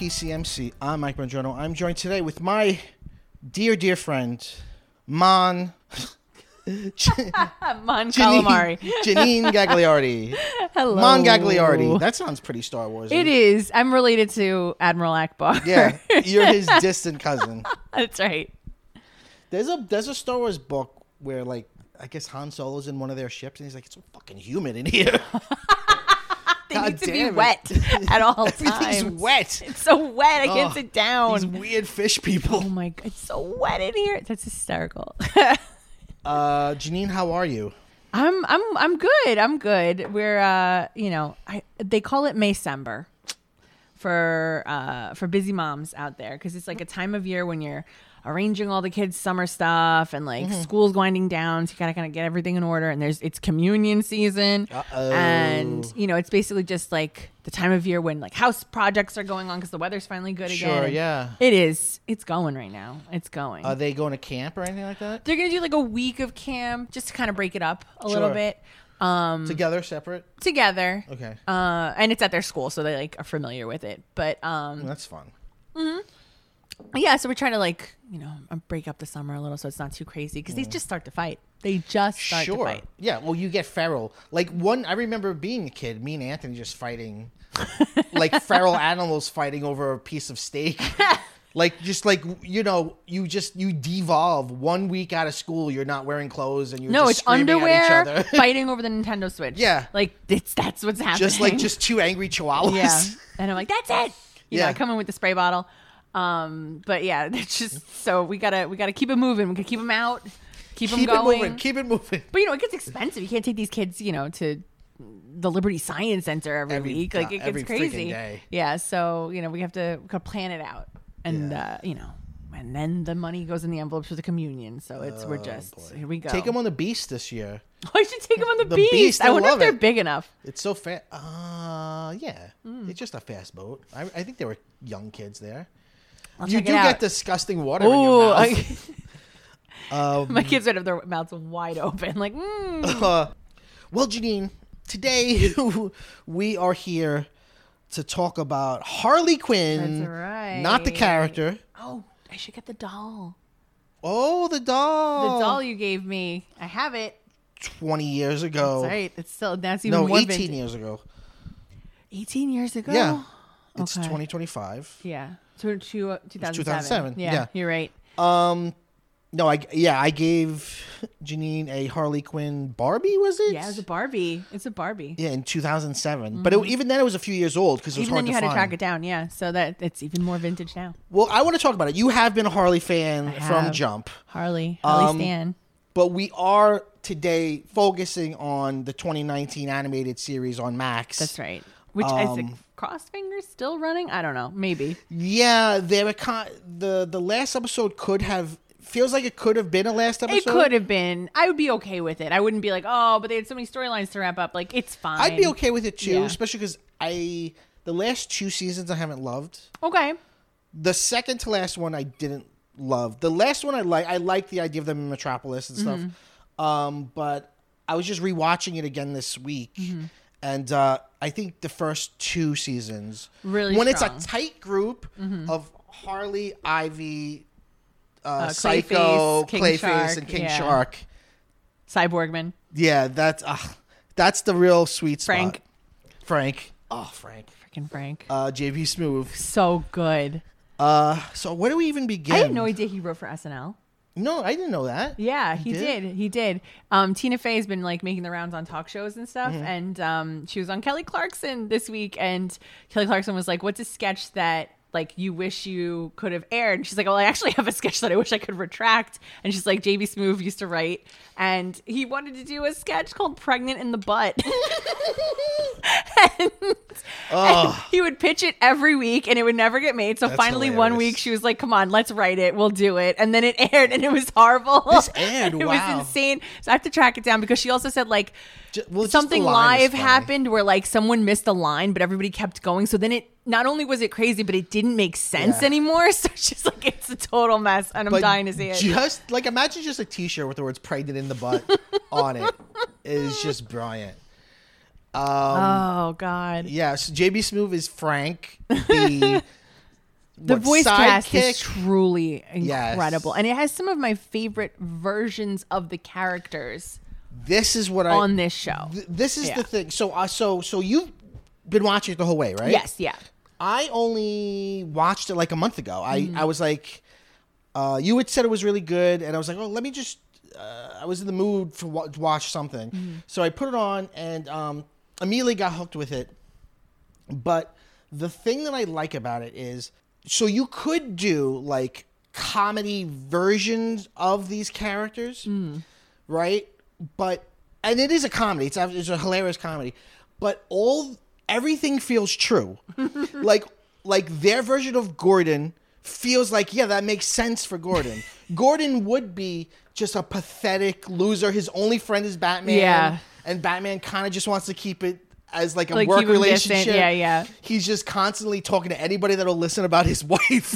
PCMC. I'm Mike Bongiorno. I'm joined today with my dear friend, Mon Calamari. Janine Gagliardi. Hello. Mon Gagliardi. That sounds pretty Star Wars. It is. I'm related to Admiral Akbar. Yeah, you're his distant cousin. That's right. There's a Star Wars book where, like, I guess Han Solo's in one of their ships, and he's like, "It's so fucking humid in here." They need to be wet at all times. Everything's wet. It's so wet. I can't sit down. These weird fish people. Oh my god, it's so wet in here. That's hysterical. Janine, how are you? I'm good. I'm good. We're they call it Maycember for busy moms out there, because it's like a time of year when you're arranging all the kids' summer stuff and like school's winding down, so you gotta kind of get everything in order. And it's communion season, and it's basically just like the time of year when like house projects are going on because the weather's finally good again. Sure, yeah. It is. It's going right now. It's going. Are they going to camp or anything like that? They're gonna do like a week of camp just to kind of break it up a little bit. Together, separate? Together. Okay. And it's at their school, so they like are familiar with it. But that's fun. yeah, so we're trying to like, break up the summer a little so it's not too crazy, because they just start to fight. They just start to fight. Yeah, well, you get feral. Like I remember being a kid, me and Anthony just fighting, like feral animals fighting over a piece of steak. You devolve 1 week out of school. You're not wearing clothes and you're just screaming underwear at each other. fighting over the Nintendo Switch. Yeah, like that's what's happening. Just two angry chihuahuas. Yeah, and I'm like, that's it. I come in with the spray bottle. But yeah, it's just so we gotta keep it moving. We gotta keep them out, keep them going, keep it moving. But it gets expensive. You can't take these kids, to the Liberty Science Center every week. Like it gets crazy. Day. Yeah, so we have to plan it out, and and then the money goes in the envelopes for the communion. So here we go. Take them on the Beast this year. I should take them on the Beast. I wonder if they're big enough. It's so fast. Yeah, it's just a fast boat. I think there were young kids there. You do get disgusting water in your mouth. My kids would have their mouths wide open, like. Well, Janine, today we are here to talk about Harley Quinn. That's right. Not the character. Oh, I should get the doll. Oh, the doll. The doll you gave me. I have it. 20 years ago. That's right. That's even more 18 vintage. years ago. 18 years ago? Yeah. It's 2025. Yeah. So 2007. 2007. Yeah, you're right. No, I gave Janine a Harley Quinn Barbie, was it? Yeah, it's a Barbie. Yeah, in 2007. But even then it was a few years old because it was hard to find. Even then you had to track it down, yeah. So that it's even more vintage now. Well, I want to talk about it. You have been a Harley fan from Jump. Harley Stan. But we are today focusing on the 2019 animated series on Max. That's right. Which is Crossfingers still running? I don't know. Maybe. Yeah, the last episode feels like it could have been a last episode. It could have been. I would be okay with it. I wouldn't be like, oh, but they had so many storylines to wrap up. Like, it's fine. I'd be okay with it too, especially because the last two seasons I haven't loved. Okay. The second to last one I didn't love. The last one I liked the idea of them in Metropolis and stuff. But I was just rewatching it again this week. And I think the first two seasons, really when strong. it's a tight group of Harley, Ivy, Psycho, Clayface, and King Shark, Cyborgman. Yeah, that's the real sweet spot. Frank. Oh, Frank. Freaking Frank. JB Smoove. So good. So where do we even begin? I had no idea he wrote for SNL. No, I didn't know that. Yeah, he did. Tina Fey has been like making the rounds on talk shows and stuff, and she was on Kelly Clarkson this week, and Kelly Clarkson was like, "What's a sketch that like you wish you could have aired?" And she's like, "Well, I actually have a sketch that I wish I could retract." And she's like, "JB Smoove used to write, and he wanted to do a sketch called Pregnant in the Butt." and he would pitch it every week and it would never get made. So That's finally hilarious. one week she was like, "Come on, let's write it. We'll do it." And then it aired and it was horrible. This aired, It wow. was insane. So I have to track it down because she also said like Just something the line is live funny. happened where like someone missed a line, but everybody kept going. So then it not only was it crazy, but it didn't make sense anymore. So it's just like it's a total mess, and I'm dying to see it. Just like imagine just a T-shirt with the words "pregnant in the butt" on it. It is just brilliant. Oh God! Yes, JB Smoove is Frank, the The voice cast is sidekick. truly Yes. incredible. And it has some of my favorite versions of the characters This is what on this show. This is Yeah. the thing. So you've been watching it the whole way, right? Yes, yeah. I only watched it like a month ago. Mm-hmm. I was like, you had said it was really good, and I was like, oh, let me just. I was in the mood to watch something, Mm-hmm. so I put it on and immediately got hooked with it. But the thing that I like about it is, so you could do like comedy versions of these characters, right? And it is a comedy. It's a hilarious comedy, but everything feels true. like their version of Gordon feels like, yeah, that makes sense for Gordon. Gordon would be just a pathetic loser. His only friend is Batman. Yeah. And Batman kind of just wants to keep it as like a Like, work keep him distant. relationship. Yeah, yeah. He's just constantly talking to anybody that'll listen about his wife.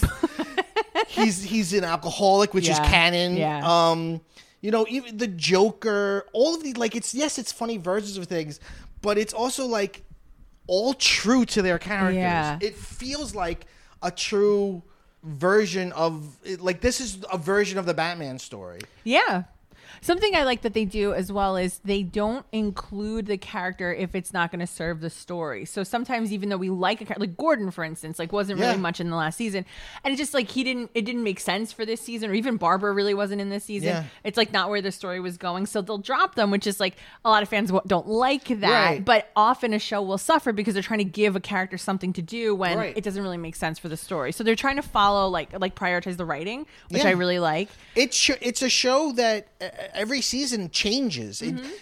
he's an alcoholic, which is Yeah. canon. Yeah. Even the Joker, all of these, like, it's funny versions of things, but it's also like all true to their characters. Yeah. It feels like a true version of, like, this is a version of the Batman story. Yeah. Something I like that they do as well is they don't include the character if it's not going to serve the story. So sometimes, even though we like a character, like Gordon, for instance, like wasn't really Yeah. much in the last season, and it just like it didn't make sense for this season, or even Barbara really wasn't in this season. Yeah. It's like not where the story was going, so they'll drop them, which is like a lot of fans don't like that. Right. But often a show will suffer because they're trying to give a character something to do when Right. it doesn't really make sense for the story. So they're trying to follow like prioritize the writing, which Yeah. I really like. It's a show that every season changes.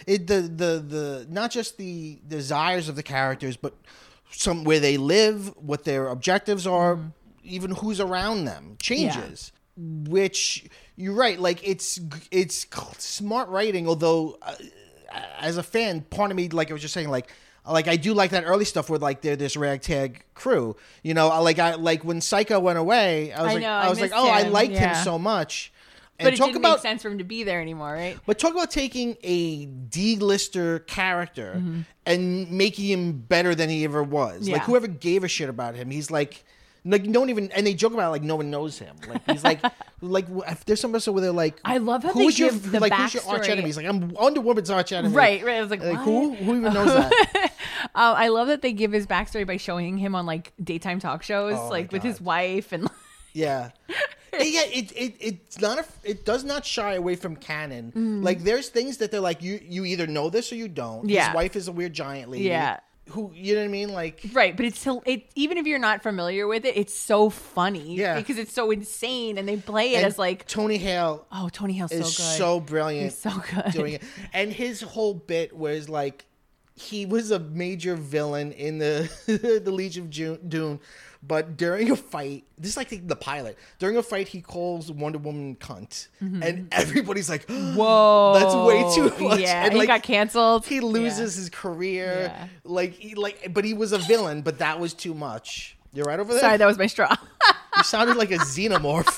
The not just the desires of the characters, but where they live, what their objectives are, even who's around them changes. Which you're right, like it's smart writing. Although, as a fan, part of me, like I was just saying, like I do like that early stuff where like they're this ragtag crew. Like when Psycho went away, I was like, missed oh, I him. liked Yeah. him so much. But it talk didn't about make sense for him to be there anymore, right? But talk about taking a D-lister character and making him better than he ever was. Yeah. Like, whoever gave a shit about him, he's like don't even, and they joke about it like no one knows him. Like, he's like if there's some episode where they're like, I love how who's they your, give the like, who's your arch backstory. enemy? He's like, I'm Wonder Woman's arch enemy. Right. I was like, Like, what? who even knows that? I love that they give his backstory by showing him on like daytime talk shows, Oh, like my with his God. wife and. Yeah. Yeah, it's not it does not shy away from canon. Like, there's things that they're like, you either know this or you don't. Yeah. His wife is a weird giant lady. Yeah. Who, you know what I mean? Like, Right, but it's still even if you're not familiar with it, it's so funny. Yeah. Because it's so insane, and they play it and as like, Tony Hale oh, Tony Hale's so good. is so brilliant. He's so good. doing it. And his whole bit was like, he was a major villain in the the Legion of Doom, but during a fight, this is like the pilot. During a fight, he calls Wonder Woman cunt, and everybody's like, Whoa, that's way too much. Yeah, and he like, got canceled. he loses his career. Yeah. But he was a villain, but that was too much. You're right over there. Sorry, that was my straw. You sounded like a xenomorph.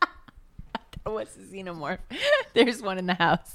What's a xenomorph? There's one in the house.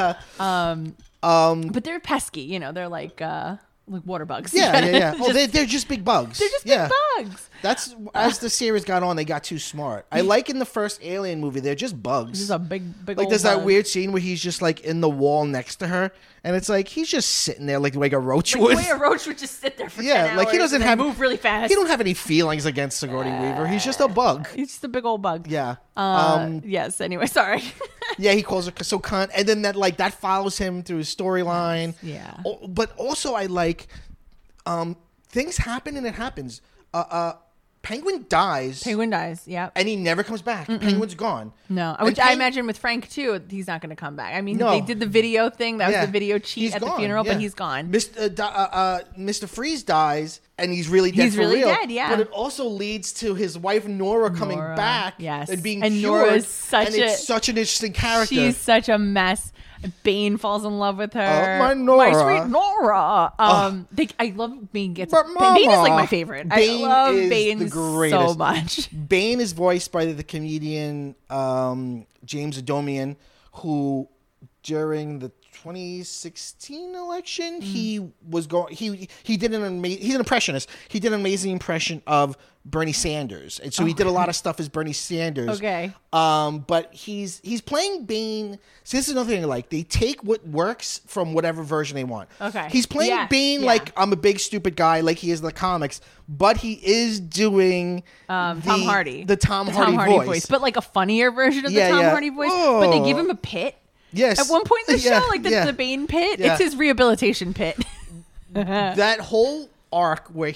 But they're pesky, they're like water bugs. Yeah. Oh, they're just big bugs. They're just yeah. big bugs. That's as the series got on, they got too smart. I like in the first Alien movie, they're just bugs. This is a big like old there's that bug. weird scene where he's just like in the wall next to her, and it's like he's just sitting there like a roach Like would. the way a roach would just sit there for 10 Yeah, like he hours doesn't and then have move really fast. He don't have any feelings against Sigourney Weaver. He's just a bug. He's just a big old bug. Yeah. Yes. Anyway, sorry. Yeah, he calls her so cunt, and then that follows him through his storyline. Yeah. But also I like things happen and it happens. Penguin dies. Penguin dies. Yeah. And he never comes back. Penguin's gone. No, And which I imagine with Frank too, he's not going to come back. I mean, No. they did the video thing. That Yeah. was the video cheat He's at the gone, funeral, yeah. but he's gone. Mr. Freeze dies, and he's really dead He's for really real. dead, yeah. But it also leads to his wife Nora coming Nora, back, yes. and being And cured. Nora's such and it's such an interesting character. She's such a mess. Bane falls in love with her. Oh, my Nora. My sweet Nora. I love Bane gets. But Bane is like Mama, my favorite. Bane I love is Bane the so greatest. much. Bane is voiced by the comedian James Adomian, who during the 2016 election, he was going. He did he's an impressionist. He did an amazing impression of Bernie Sanders, and so he did a lot of stuff as Bernie Sanders. Okay. But he's playing Bane. So this is another thing. Like they take what works from whatever version they want. Okay. He's playing Bane like I'm a big stupid guy, like he is in the comics, but he is doing Tom Hardy, the Tom Hardy voice, but like a funnier version of the Tom Hardy voice. Oh. But they give him a pit. Yes. At one point in the show, like the Bane pit, it's his rehabilitation pit. That whole arc where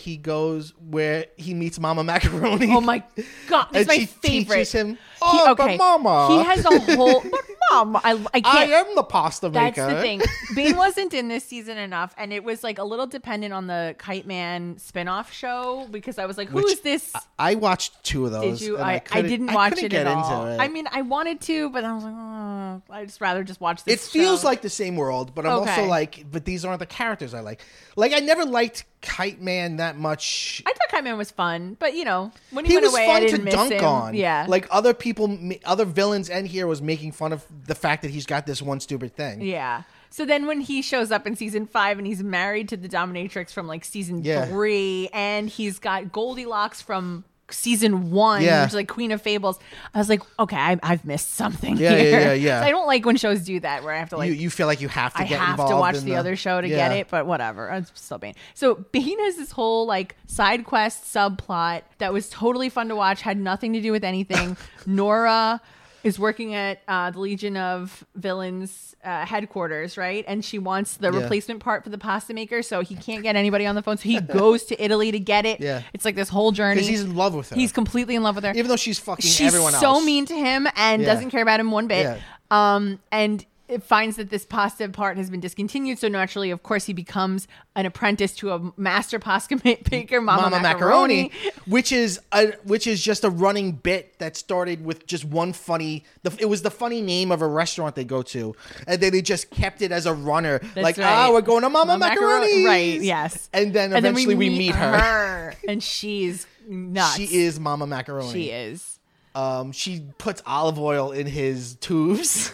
he meets Mama Macaroni. Oh my god, it's my she favorite. Teaches him, but Mama. He has a whole. But Mama, I can't. I am the pasta maker. That's the thing. Bane wasn't in this season enough, and it was like a little dependent on the Kite Man spinoff show because I was like, "Who is this?" I watched 2 of those. Did you? I didn't watch it at all. Into it. I mean, I wanted to, but I was like, oh, I'd just rather just watch this. It feels like the same world, but I'm also like, but these aren't the characters I like. Like I never liked Kite Man that much. I thought Kite Man was fun, but you know, when he went away, I didn't miss him. He was fun to dunk on. Yeah, like other people, other villains and heroes making fun of the fact that he's got this one stupid thing. Yeah. So then when he shows up in season 5 and he's married to the dominatrix from like season 3 and he's got Goldilocks from season 1, which is like Queen of Fables, I was like, okay, I've missed something here. Yeah. So I don't like when shows do that where I have to like you feel like you have to get involved. I have to watch the other show to get it, but whatever. It's still Bane. So Bane has this whole like side quest subplot that was totally fun to watch, had nothing to do with anything. Nora is working at the Legion of Villains headquarters, right? And she wants the replacement part for the pasta maker, so he can't get anybody on the phone. So he goes to Italy to get it. Yeah. It's like this whole journey. Because he's in love with her. He's completely in love with her. Even though she's fucking everyone else. She's so mean to him and doesn't care about him one bit. Yeah. And it finds that this pasta part has been discontinued. So naturally, of course, he becomes an apprentice to a master pasta maker, Mama Macaroni. which is just a running bit that started with just one funny. It was the funny name of a restaurant they go to, and then they just kept it as a runner. That's right. We're going to Mama Macaroni, right? Yes. And then eventually we meet her, and she's nuts. She is Mama Macaroni. She is. She puts olive oil in his tubes.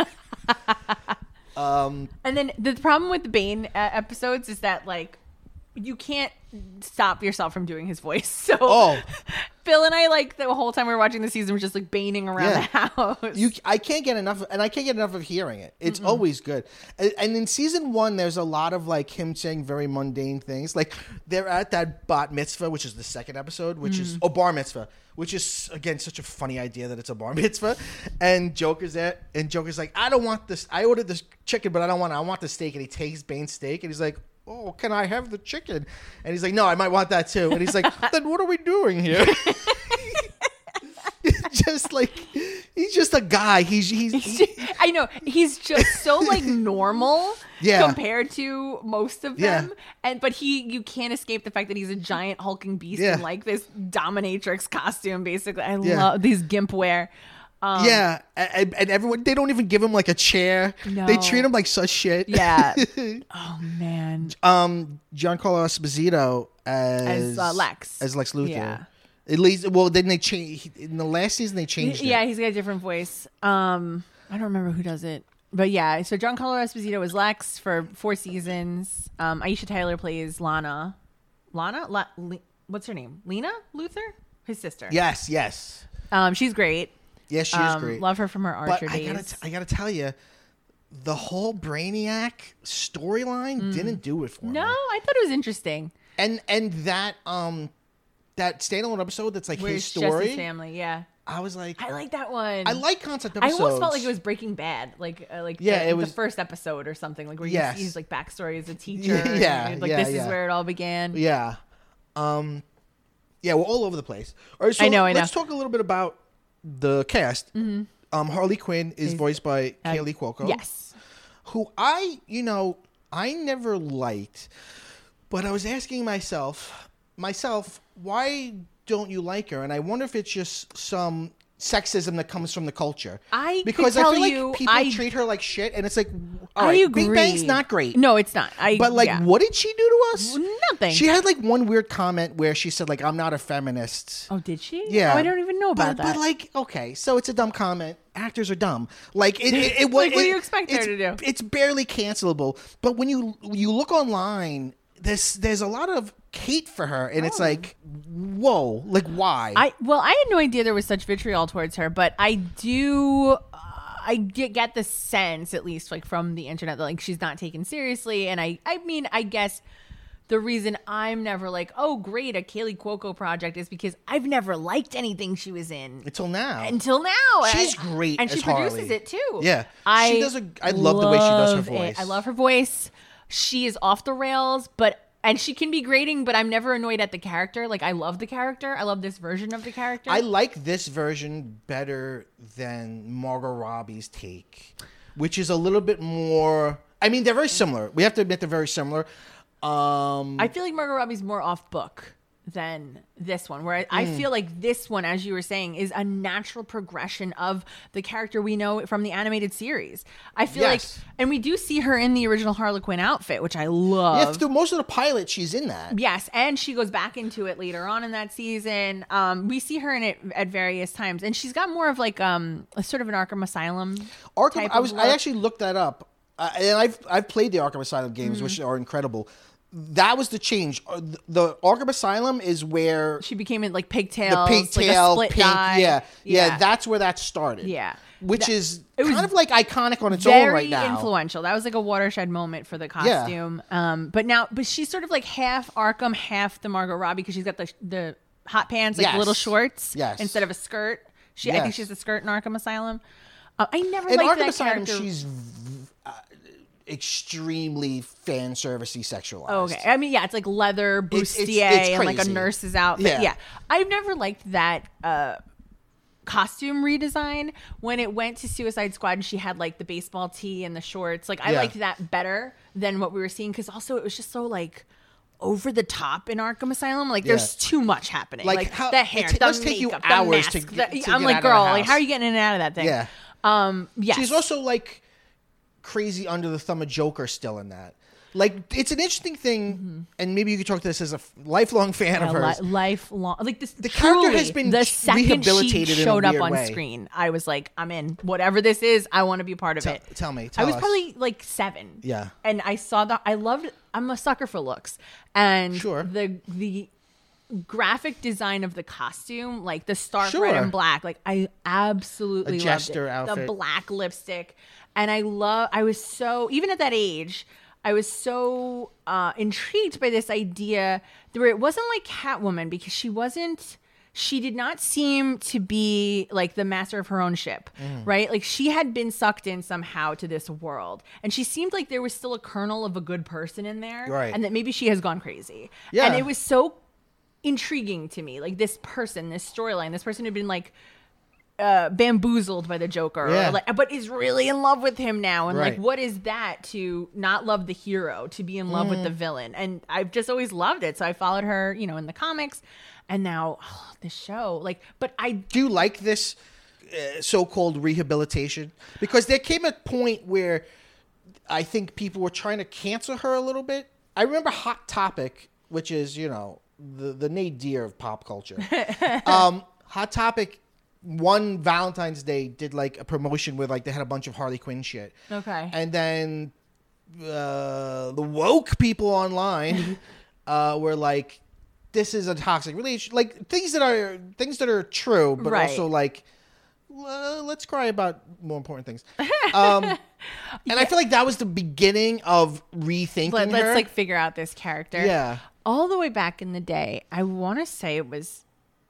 And then the problem with the Bane episodes is that like you can't stop yourself from doing his voice. So Phil and I like the whole time we were watching the season were just like baning around the house. I can't get enough, and I can't get enough of hearing it. It's always good. And in season 1, there's a lot of like him saying very mundane things. Like they're at that bat mitzvah, which is the second episode, which is bar mitzvah, which is again such a funny idea that it's a bar mitzvah. And Joker's there, and Joker's like, I don't want this. I ordered this chicken, but I don't want it. I want the steak. And he takes Bane's steak, and he's like, oh, can I have the chicken? And he's like, no, I might want that too. And he's like, then what are we doing here? Just like, he's just a guy. I know. He's just so like normal compared to most of them. But you can't escape the fact that he's a giant hulking beast in like this dominatrix costume, basically. I love these gimp wear. And everyone, they don't even give him like a chair. No. They treat him like such shit. Yeah. Oh man. Giancarlo Esposito as Lex Luthor. Yeah. At least, well, then they change in the last season. They changed it. Yeah, he's got a different voice. I don't remember who does it, but yeah. So Giancarlo Esposito was Lex for 4 seasons. Aisha Tyler plays Lana. What's her name? Lena Luthor, his sister. Yes. She's great. Yes, she is great. Love her from her Archer days. I gotta tell you, the whole Brainiac storyline didn't do it for me. No, I thought it was interesting. And that that standalone episode that's like his story, just his family. Yeah, I was like, I like that one. I like concept episodes. I almost felt like it was Breaking Bad, it was the first episode or something, like where he's like backstory as a teacher. This is where it all began. Yeah, we're all over the place. All right, so I know. Let's talk a little bit about the cast. Harley Quinn is voiced by Kaylee Cuoco. Yes, who I never liked, but I was asking myself, why don't you like her? And I wonder if it's just some sexism that comes from the culture. I feel tell like you, people treat her like shit, and it's like all I right, agree. Big Bang's not great. No, it's not. But like, yeah. what did she do to us? Nothing. She had like one weird comment where she said like, "I'm not a feminist." Oh, did she? Yeah, Oh, I don't even know about that. But like, okay, so it's a dumb comment. Actors are dumb. Like it was. Like, what do you expect her to do? It's barely cancelable. But when you look online, there's a lot of hate for her, and it's like, whoa, like why? I had no idea there was such vitriol towards her, but I get the sense, at least like from the internet, that like she's not taken seriously. And I mean, I guess the reason I'm never like, oh great, a Kaylee Cuoco project is because I've never liked anything she was in Until now. She's great and as she produces Harley. it too. Yeah, she does. I love the way she does her voice. I love her voice. She is off the rails, and she can be grating, but I'm never annoyed at the character. Like, I love the character. I love this version of the character. I like this version better than Margot Robbie's take, which is a little bit more. I mean, they're very similar. We have to admit they're very similar. I feel like Margot Robbie's more off book than this one, where I feel like this one, as you were saying, is a natural progression of the character we know from the animated series. I feel like, and we do see her in the original Harley Quinn outfit, which I love. Yeah, through most of the pilot, she's in that. Yes, and she goes back into it later on in that season. We see her in it at various times, and she's got more of like a sort of an Arkham Asylum. I actually looked that up, and I've played the Arkham Asylum games, which are incredible. That was the change. The Arkham Asylum is where she became in like pigtails, the pigtail, like a split pink, dye. Yeah. That's where that started. Yeah, which is kind of like iconic on its own right now. Very influential. That was like a watershed moment for the costume. Yeah. But she's sort of like half Arkham, half the Margot Robbie, because she's got the hot pants, like little shorts, instead of a skirt. I think she's a skirt in Arkham Asylum. I never liked Arkham that Asylum, character. she's extremely fan servicey sexualized. Okay. I mean, yeah, it's like leather bustier and like a nurse's outfit. Yeah. I've never liked that costume redesign. When it went to Suicide Squad and she had like the baseball tee and the shorts, like I liked that better than what we were seeing, because also it was just so like over the top in Arkham Asylum. Like there's too much happening. Like how, the hair, the must makeup, take you the hours mask. to I'm get like, out girl, of the like house. how are you getting in and out of that thing? Yeah. Yes. She's also like crazy under the thumb of Joker still in that. Like, it's an interesting thing, and maybe you could talk to this as a lifelong fan of hers. Lifelong, like this. The character has been the second rehabilitated she showed in a up weird on way. screen, I was like, I'm in. Whatever this is, I want to be part of it. Tell me. I was us. probably like 7. Yeah. And I saw that. I'm a sucker for looks, and Sure. the graphic design of the costume, like the stark Sure. red and black, like I absolutely A loved jester it. outfit. The black lipstick, and I was so, even at that age, I was so intrigued by this idea where it wasn't like Catwoman, because she did not seem to be like the master of her own ship, right? Like she had been sucked in somehow to this world, and she seemed like there was still a kernel of a good person in there, right? And that maybe she has gone crazy. Yeah. And it was so intriguing to me, like this storyline, this person who'd been like bamboozled by the Joker, or like, but is really in love with him now, and like, what is that to not love the hero, to be in love with the villain? And I've just always loved it, so I followed her, in the comics, and now this show, like, but I do like this so-called rehabilitation, because there came a point where I think people were trying to cancel her a little bit. I remember Hot Topic, which is the nadir of pop culture. Hot Topic, one Valentine's Day, did like a promotion where like they had a bunch of Harley Quinn shit. Okay. And then the woke people online were like, this is a toxic relationship. Like things that are true, but also like, let's cry about more important things. And I feel like that was the beginning of rethinking her. Let's like figure out this character. Yeah. All the way back in the day, I want to say it was,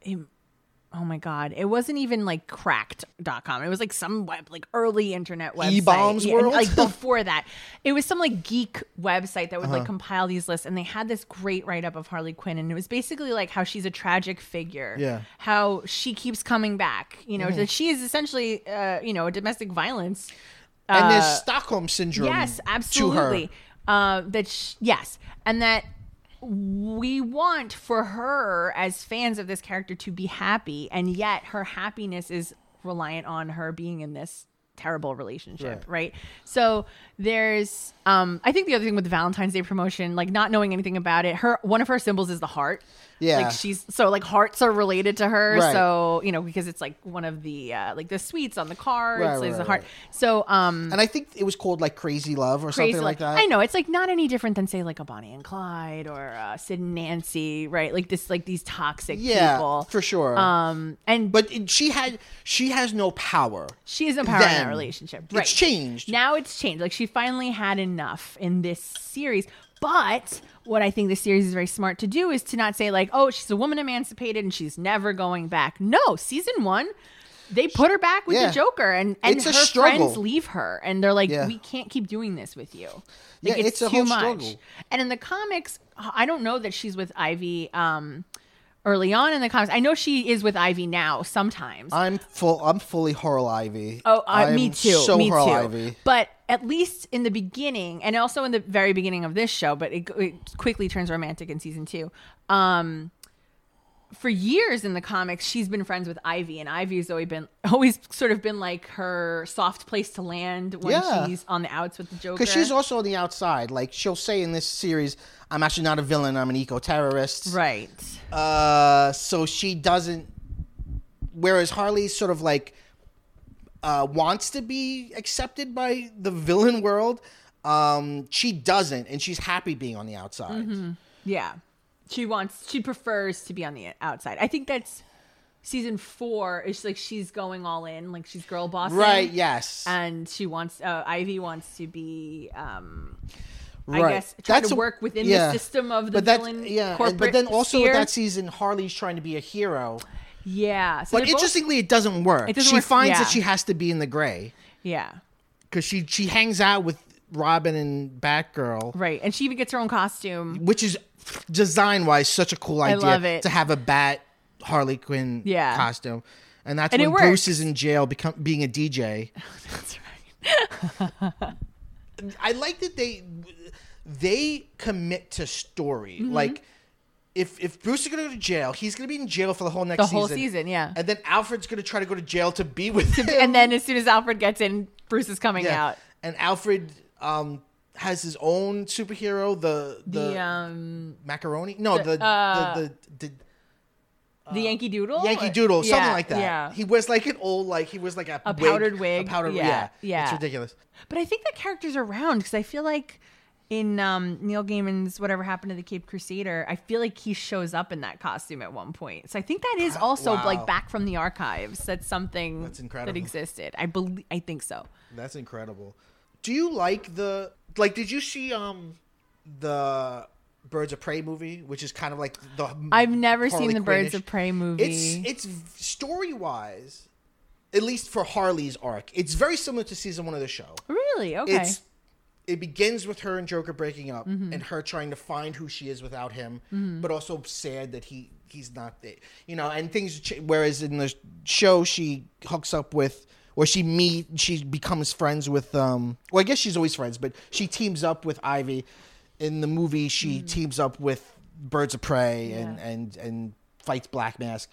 oh my God, it wasn't even like cracked.com. It was like some like early internet website. E-Bombs World? Like before that. It was some like geek website that would like compile these lists, and they had this great write-up of Harley Quinn, and it was basically like how she's a tragic figure. Yeah. How she keeps coming back, that she is essentially, a domestic violence. And there's Stockholm Syndrome. Yes, absolutely. To her. Yes. And that we want for her as fans of this character to be happy, and yet her happiness is reliant on her being in this terrible relationship, right? So there's I think the other thing with the Valentine's Day promotion, like not knowing anything about it, one of her symbols is the heart. Yeah. Like she's so like hearts are related to her. Right. So, you know, because it's like one of the like the sweets on the cards is the heart. Right. So and I think it was called like Crazy Love or something like that. I know it's like not any different than say like a Bonnie and Clyde or Sid and Nancy, right? Like this, like these toxic people for sure. But she has no power. She has no power in that relationship. Right. It's changed. Now it's changed. Like she finally had enough in this series. But what I think this series is very smart to do is to not say like, oh, she's a woman emancipated and she's never going back. No, season 1, they put her back with the Joker and her friends leave her and they're like, we can't keep doing this with you. Like, it's a too whole much. struggle. And in the comics, I don't know that she's with Ivy early on in the comics. I know she is with Ivy now sometimes. I'm fully Horror Ivy. Oh, me too. So me Horror too. Ivy. But at least in the beginning, and also in the very beginning of this show, but it quickly turns romantic in season 2. For years in the comics, she's been friends with Ivy, and Ivy's always sort of been like her soft place to land when she's on the outs with the Joker. Because she's also on the outside. Like she'll say in this series, "I'm actually not a villain. I'm an eco-terrorist." Right. So she doesn't. Whereas Harley's sort of like wants to be accepted by the villain world. She doesn't, and she's happy being on the outside. Mm-hmm. Yeah. She prefers to be on the outside. I think that's season 4 is like she's going all in, like she's girl bossing. Right, yes. And she wants, Ivy wants to be, I right. guess, try to work within the system of the villain corporate but then also sphere. with that season, Harley's trying to be a hero. Yeah. So but interestingly, it doesn't work. She finds that she has to be in the gray. Yeah. Because she hangs out with Robin and Batgirl. Right. And she even gets her own costume. Which is, design-wise, such a cool idea. I love it. To have a Bat Harley Quinn costume. And that's when Bruce is in jail being a DJ. That's right. I like that they commit to story. Mm-hmm. Like, if Bruce is going to go to jail, he's going to be in jail for the whole next season. The whole season, yeah. And then Alfred's going to try to go to jail to be with him. And then as soon as Alfred gets in, Bruce is coming out. And Alfred has his own superhero, the macaroni. No, the Yankee Doodle? Yankee Doodle, something yeah, like that. Yeah. He wears like an old, like he wears like a powdered wig. A powdered yeah. It's ridiculous. But I think that character's around because I feel like in Neil Gaiman's Whatever Happened to the Caped Crusader, I feel like he shows up in that costume at one point. So I think that is also like back from the archives. That's something that existed. I think so. That's incredible. Do you like did you see the Birds of Prey movie, which is kind of like the I've never seen the Birds of Prey movie. It's story-wise, at least for Harley's arc, it's very similar to season 1 of the show. Really? Okay. It begins with her and Joker breaking up and her trying to find who she is without him, but also sad that he's not there. You know, and things whereas in the show she hooks up with or she becomes friends with well, I guess she's always friends, but she teams up with Ivy. In the movie she teams up with Birds of Prey and fights Black Mask.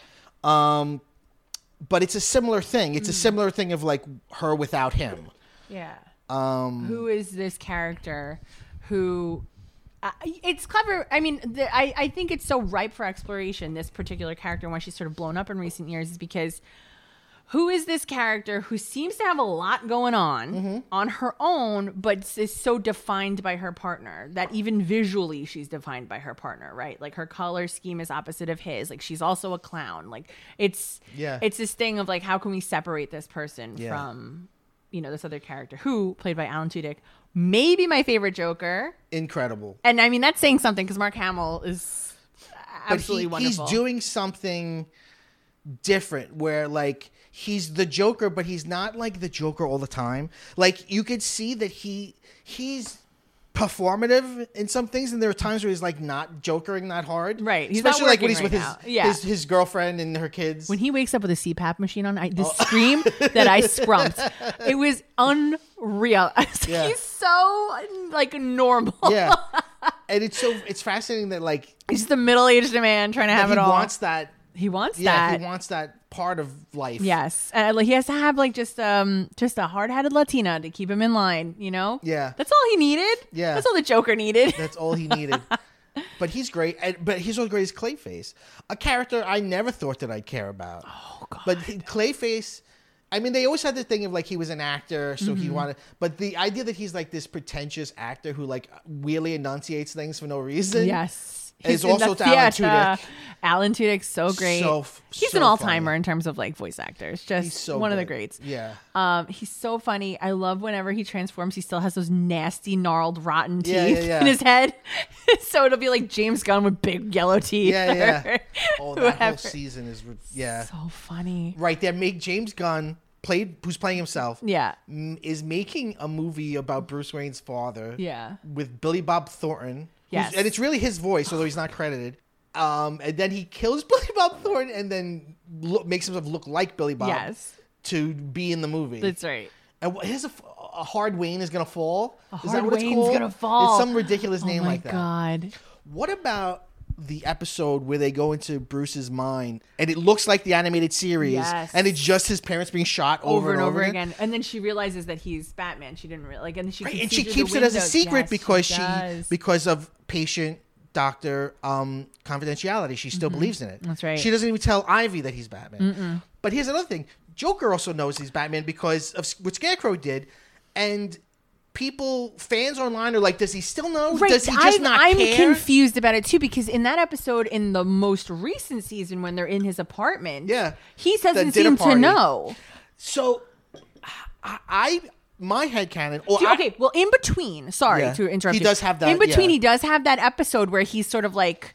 But it's a similar thing. It's a similar thing of like her without him. Yeah. Who is this character who it's clever. I mean, I think it's so ripe for exploration, this particular character, when she's sort of blown up in recent years, is because who is this character who seems to have a lot going on her own, but is so defined by her partner that even visually she's defined by her partner, right? Like her color scheme is opposite of his. Like she's also a clown. Like it's this thing of like, how can we separate this person from, you know, this other character who, played by Alan Tudyk, maybe my favorite Joker. Incredible. And I mean, that's saying something because Mark Hamill is absolutely wonderful. He's doing something different where like he's the Joker, but he's not like the Joker all the time. Like you could see that he's performative in some things, and there are times where he's like not jokering that hard. Right. He's especially not like when he's right with his girlfriend and her kids. When he wakes up with a CPAP machine on, the scream that I scrumped, it was unreal. He's so like normal. And it's fascinating that like he's the middle-aged man trying to have it all. He wants that. He wants Yeah, that. he wants that part of life. Yes, he has to have like just a hard-headed Latina to keep him in line. You know. Yeah. That's all he needed. Yeah. That's all the Joker needed. That's all he needed. But he's great. But he's also great as Clayface, a character I never thought that I'd care about. Oh God. But Clayface, I mean, they always had the thing of like he was an actor, so he wanted. But the idea that he's like this pretentious actor who like weirdly enunciates things for no reason. Yes. Is in also the Alan theater. Tudyk. Alan Tudyk's so great. He's so an all-timer funny. in terms of like voice actors. Just He's so one of the good. greats. Yeah. He's so funny. I love whenever he transforms, he still has those nasty, gnarled, rotten teeth Yeah. in his head. So it'll be like James Gunn with big yellow teeth. Yeah. Oh, that whole Whatever. season is So funny. right. They make James Gunn who's playing himself. Yeah. Is making a movie about Bruce Wayne's father. Yeah. With Billy Bob Thornton. Yes. And it's really his voice, although he's not credited. And then he kills Billy Bob Thornton and then makes himself look like Billy Bob. Yes. To be in the movie. That's right. And here's a Hard Wayne is gonna fall. A Is that Hard what it's Wayne's called? gonna fall. It's some ridiculous name like that. Oh my God. What about the episode where they go into Bruce's mind and it looks like the animated series, Yes. and it's just his parents being shot over and over again? And then she realizes that he's Batman. She didn't really like, and then she Right, can and see she through keeps the it as a windows. secret Yes, because does. because of patient doctor confidentiality. She still believes in it. That's right. She doesn't even tell Ivy that he's Batman. But here's another thing: Joker also knows he's Batman because of what Scarecrow did, and fans online are like, does he still know? Right. Does he just I'm care? confused about it too, because in that episode, in the most recent season, when they're in his apartment, Yeah. he doesn't dinner seem to party. know. So, my headcanon. Okay, well, in between, sorry Yeah. to interrupt He you. does have that, In between, yeah. he does have that episode where he's sort of like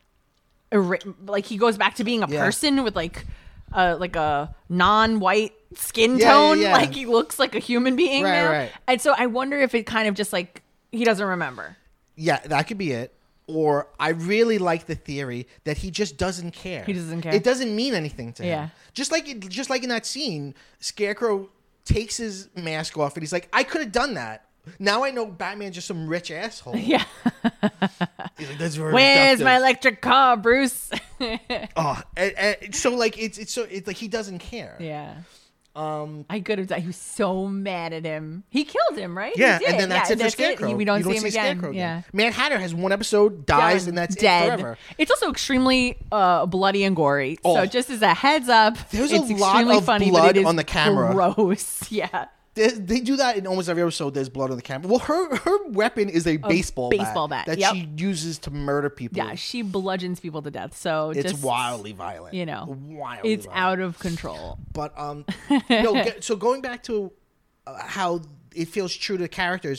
he goes back to being a Yeah. person with like a non-white skin Yeah, tone. yeah. Like he looks like a human being Right, now. right. And so I wonder if it kind of just like he doesn't remember. Yeah, that could be it. Or I really like the theory that he just doesn't care. He doesn't care. It doesn't mean anything to him. Yeah. Just like in that scene, Scarecrow takes his mask off and he's like, I could have done that. Now I know Batman's just some rich asshole. Yeah. He's like, that's very Where's reductive. my electric car, Bruce? Oh, and so like it's like he doesn't care. Yeah. I could have died. He was so mad at him. He killed him, right? Yeah, He did. and then that's it for Scarecrow. We don't You see him again. Scarecrow Yeah. Mad Hatter has one episode, dies, Done. and that's Dead. it forever. It's also extremely bloody and gory. Oh. So just as a heads up, There's it's a lot extremely of funny, blood but it is on the camera. Gross. Yeah. They do that in almost every episode. There's blood on the camera. Well, her weapon is a baseball bat. that Yep. she uses to murder people. Yeah, she bludgeons people to death. So It's just, wildly violent. You know, wildly it's violent. out of control. But so going back to how it feels true to the characters,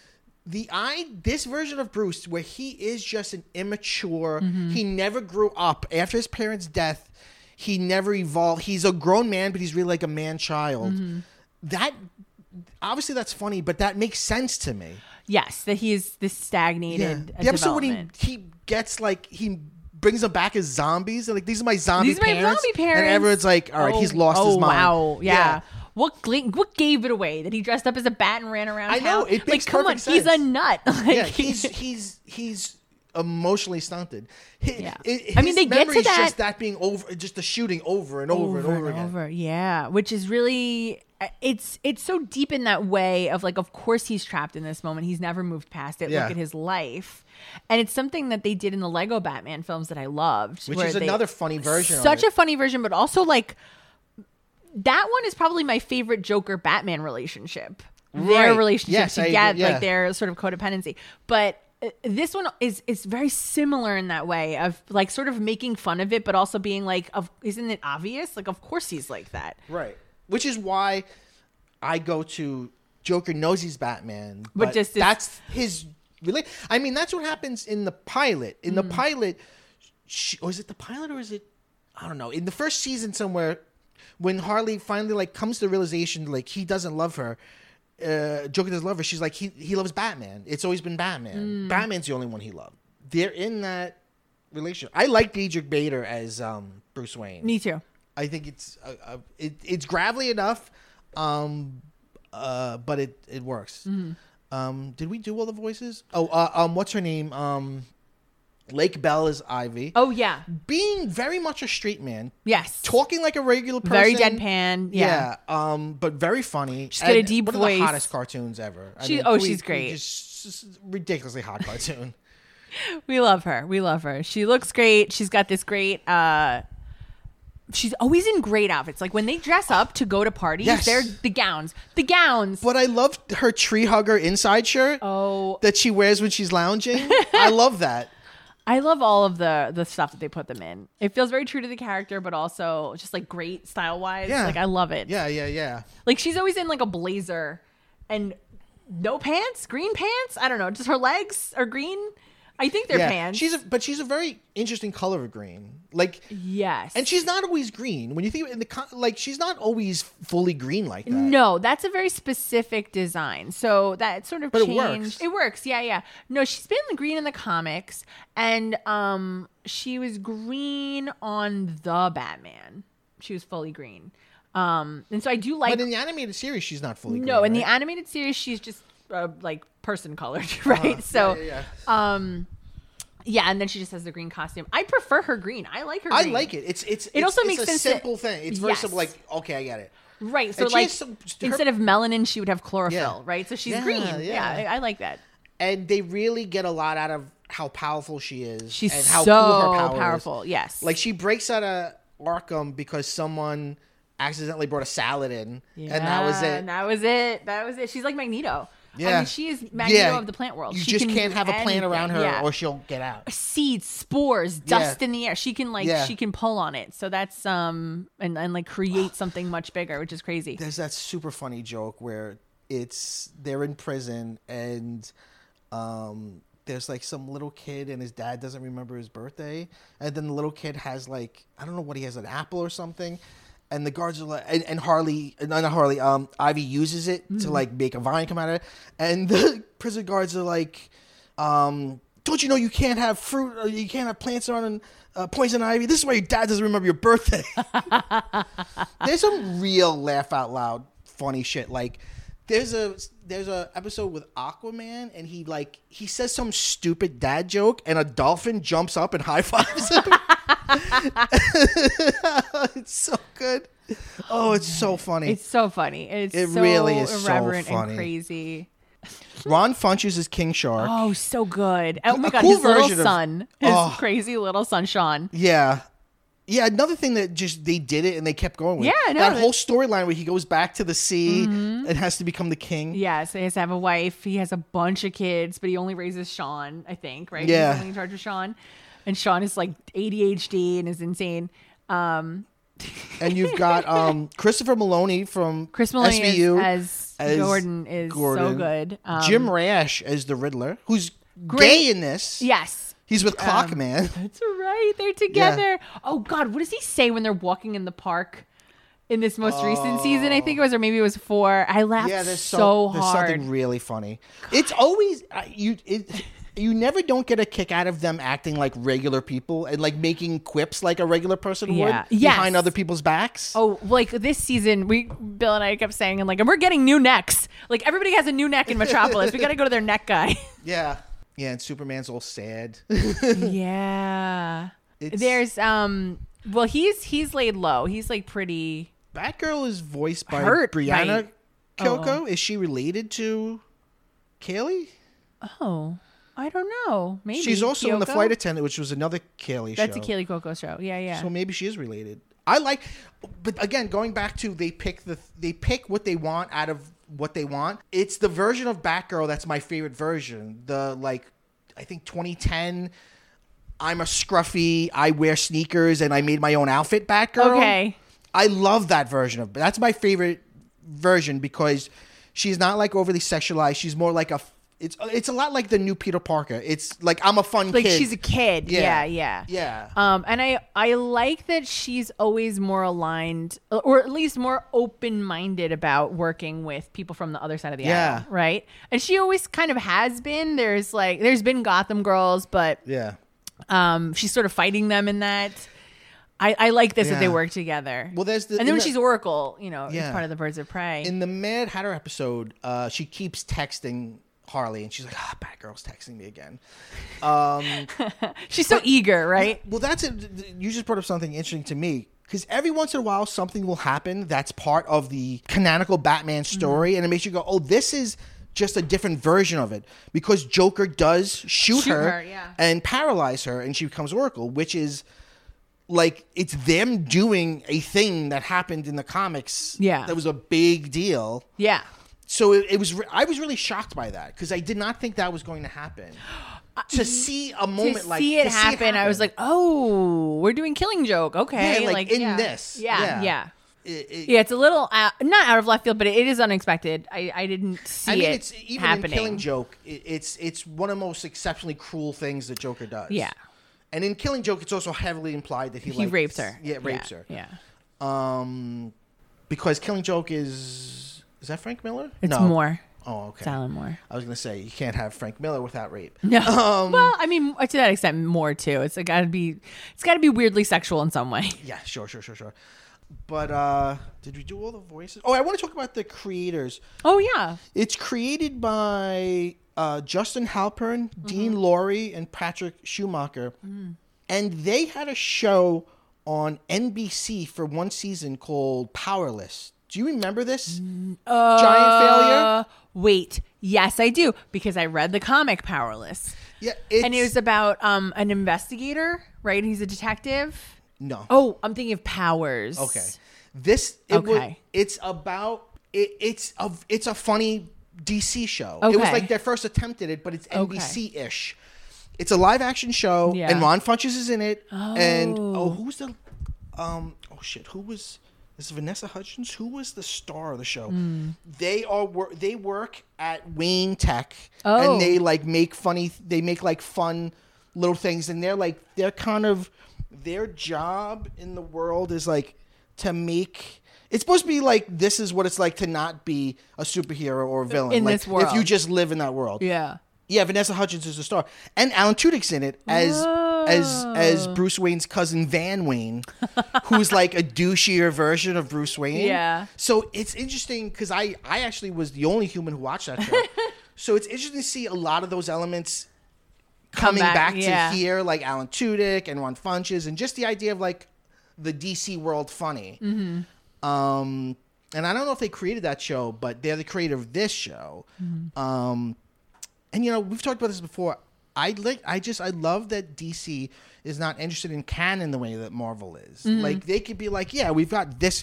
this version of Bruce, where he is just an immature, he never grew up after his parents' death. He never evolved. He's a grown man, but he's really like a man-child. That obviously that's funny, but that makes sense to me. Yes, that he is this stagnated The episode when development. he gets like he brings them back as zombies. And like, these are my zombie These are my parents. zombie parents. And everyone's like, all right, he's lost his mind. Wow, yeah. What gave it away that he dressed up as a bat and ran around? I know, town? it makes like, come on, perfect he's a sense. nut. Like, Yeah, he's emotionally stunted. Yeah. His I mean, they get to memory's that- just that being over, just the shooting over and over and over again. Yeah, which is really it's so deep in that way of like, of course he's trapped in this moment. He's never moved past it. Yeah. Look at his life. And it's something that they did in the Lego Batman films that I loved. Which where is another funny version of Such it. a funny version, but also like that one is probably my favorite Joker Batman relationship. Their Right. relationship Yes, I agree. together, Yeah. like their sort of codependency. But this one is very similar in that way of like sort of making fun of it, but also being like, isn't it obvious? Like, of course he's like that. Right. Which is why I go to Joker knows he's Batman, But just that's his. I mean, that's what happens in the pilot. In the pilot, or is it the pilot or is it? I don't know. In the first season somewhere, when Harley finally like comes to the realization like he doesn't love her, Joker doesn't love her. She's like he loves Batman. It's always been Batman. Batman's the only one he loved. They're in that relationship. I like Diedrich Bader as Bruce Wayne. Me too. I think it's gravelly enough, but it works. Did we do all the voices? Oh, what's her name? Lake Bell is Ivy. Oh yeah. Being very much a straight man. Yes. Talking like a regular person. Very deadpan. Yeah. But very funny. She's got a deep one voice. One of the hottest cartoons ever. She's great. Just ridiculously hot cartoon. We love her. We love her. She looks great. She's got this great. She's always in great outfits. Like when they dress up to go to parties, Yes. they're the gowns. The gowns. But I loved her tree hugger inside shirt that she wears when she's lounging. I love that. I love all of the stuff that they put them in. It feels very true to the character, but also just like great style wise. Yeah. Like I love it. Yeah. Like she's always in like a blazer and no pants, green pants. I don't know. Just her legs are green. I think they're pants. She's a very interesting color of green. Like yes, and she's not always green. When you think in like she's not always fully green like that. No, that's a very specific design. So that sort of But changed. It works. Yeah. No, she's been the green in the comics, and she was green on the Batman. She was fully green. And so I do like. But in the animated series, she's not fully green. No, in the right? animated series, she's just like person colored, right? So, yeah, and then she just has the green costume. I prefer her green. I like her green. I like it. It's also it's makes a sense simple thing. It's very yes. simple. Like, okay, I get it. Right. So And she like has some- her- instead of melanin, she would have chlorophyll, Yeah. right? So she's Yeah, green. yeah. Yeah, I like that. And they really get a lot out of how powerful she is. She's and how so cool her power powerful. Is. Yes. Like she breaks out of Arkham because someone accidentally brought a salad in, and that was it. And that was it. She's like Magneto. Yeah. I mean, she is Magneto of the plant world. You She just can can't do have a plant around her, anything. Yeah. or she'll get out. Seeds, spores, dust in the air. She can she can pull on it. So that's and like create something much bigger, which is crazy. There's that super funny joke where they're in prison and there's like some little kid and his dad doesn't remember his birthday, and then the little kid has like, I don't know what he has, an apple or something, and the guards are like, and Ivy uses it to like make a vine come out of it, and the prison guards are like, don't you know you can't have fruit, or you can't have plants around poison ivy? This is why your dad doesn't remember your birthday. There's some real laugh out loud funny shit. Like there's a episode with Aquaman, and he says some stupid dad joke, and a dolphin jumps up and high fives him. It's so good. Oh, it's so funny. It's so funny. It so really is so irreverent funny. and crazy. Ron Funches is King Shark. Oh, so good. Oh my A god, cool his little version of- son, crazy little son, Sean. Yeah. Another thing that just they did it and they kept going with. Yeah, no, that whole storyline where he goes back to the sea and has to become the king. Yeah, so he has to have a wife. He has a bunch of kids, but he only raises Sean, I think, right? Yeah. He's only in charge of Sean. And Sean is like ADHD and is insane. And you've got Christopher Maloney from Chris Maloney SVU as Gordon is so Gordon. good. Jim Rash as the Riddler, who's Great. gay in this. Yes. He's with Clockman. That's right. They're together. Oh, God. What does he say when they're walking in the park in this most recent season? I think it was, or maybe it was 4. I laughed There's so there's hard. something really funny. It's always you never don't get a kick out of them acting like regular people and like making quips like a regular person would behind other people's backs. Oh, like this season, Bill and I kept saying, and we're getting new necks. Like everybody has a new neck in Metropolis. We got to go to their neck guy. Yeah, and Superman's all sad. Yeah. There's well, he's laid low. He's like pretty. Batgirl is voiced by Hurt, Brianna right? Kyoko. Oh. Is she related to Kaylee? Oh, I don't know. Maybe She's also in The Kyoko? Flight Attendant, which was another Kaylee show. That's a Kaylee Cuoco show. Yeah. So maybe she is related. But again, going back to they pick what they want out of what they want. It's the version of Batgirl that's my favorite version. I think 2010. I'm a scruffy, I wear sneakers, and I made my own outfit Batgirl. Okay. I love that version that's my favorite version because she's not like overly sexualized. She's more like it's a lot like the new Peter Parker. It's like I'm a fun Like kid. she's a kid. Yeah. And I like that she's always more aligned, or at least more open-minded about working with people from the other side of the aisle, right? And she always kind of has been. There's been Gotham Girls, but she's sort of fighting them in that. I like this that they work together. Well, and then when she's Oracle, as part of the Birds of Prey. In the Mad Hatter episode, she keeps texting Harley, and she's like, Batgirl's texting me again. She's so eager, right? Well, that's it. You just brought up something interesting to me. Because every once in a while, something will happen that's part of the canonical Batman story, and it makes you go, oh, this is just a different version of it. Because Joker does shoot her and paralyze her, and she becomes Oracle, which is like, it's them doing a thing that happened in the comics that was a big deal. Yeah. So I was really shocked by that, because I did not think that was going to happen. To see a moment to like see it happen, I was like, "Oh, we're doing Killing Joke, okay?" Yeah, like in this, yeah. It's a little not out of left field, but it is unexpected. I didn't see it's even happening. In Killing Joke, it's one of the most exceptionally cruel things that Joker does. Yeah, and in Killing Joke, it's also heavily implied that he rapes her. Yeah, rapes her. Yeah. Because Killing Joke is that Frank Miller? It's Moore. Oh, okay. It's Alan Moore. I was gonna say you can't have Frank Miller without rape. No. Well, I mean, to that extent, Moore too. It's gotta be weirdly sexual in some way. Yeah, sure. But did we do all the voices? Oh, I want to talk about the creators. Oh yeah. It's created by Justin Halpern, Dean Lorey, and Patrick Schumacher, and they had a show on NBC for one season called Powerless. Do you remember this? Giant Failure? Wait, yes, I do, because I read the comic Powerless. Yeah, and it was about an investigator, right? He's a detective. No. Oh, I'm thinking of Powers. Okay. It's about it's a funny DC show. Okay. It was like their first attempt at it, but it's NBC-ish. It's a live action show, and Ron Funches is in it. Oh. And who's the who was this? Is Vanessa Hudgens? Who was the star of the show? They work at Wayne Tech, and they make fun little things, and they're kind of, their job in the world is like to make. It's supposed to be like, this is what it's like to not be a superhero or a villain in like, this world. if you just live in that world. Yeah, Vanessa Hudgens is the star, and Alan Tudyk's in it as Bruce Wayne's cousin Van Wayne, who's like a douchier version of Bruce Wayne. Yeah. So it's interesting because I actually was the only human who watched that show. So it's interesting to see a lot of those elements coming back to here, like Alan Tudyk and Ron Funches, and just the idea of like the DC world funny. Mm-hmm. And I don't know if they created that show, but they're the creator of this show. Mm-hmm. And we've talked about this before. I love that DC is not interested in canon the way that Marvel is. Mm-hmm. Like they could be like, yeah, we got this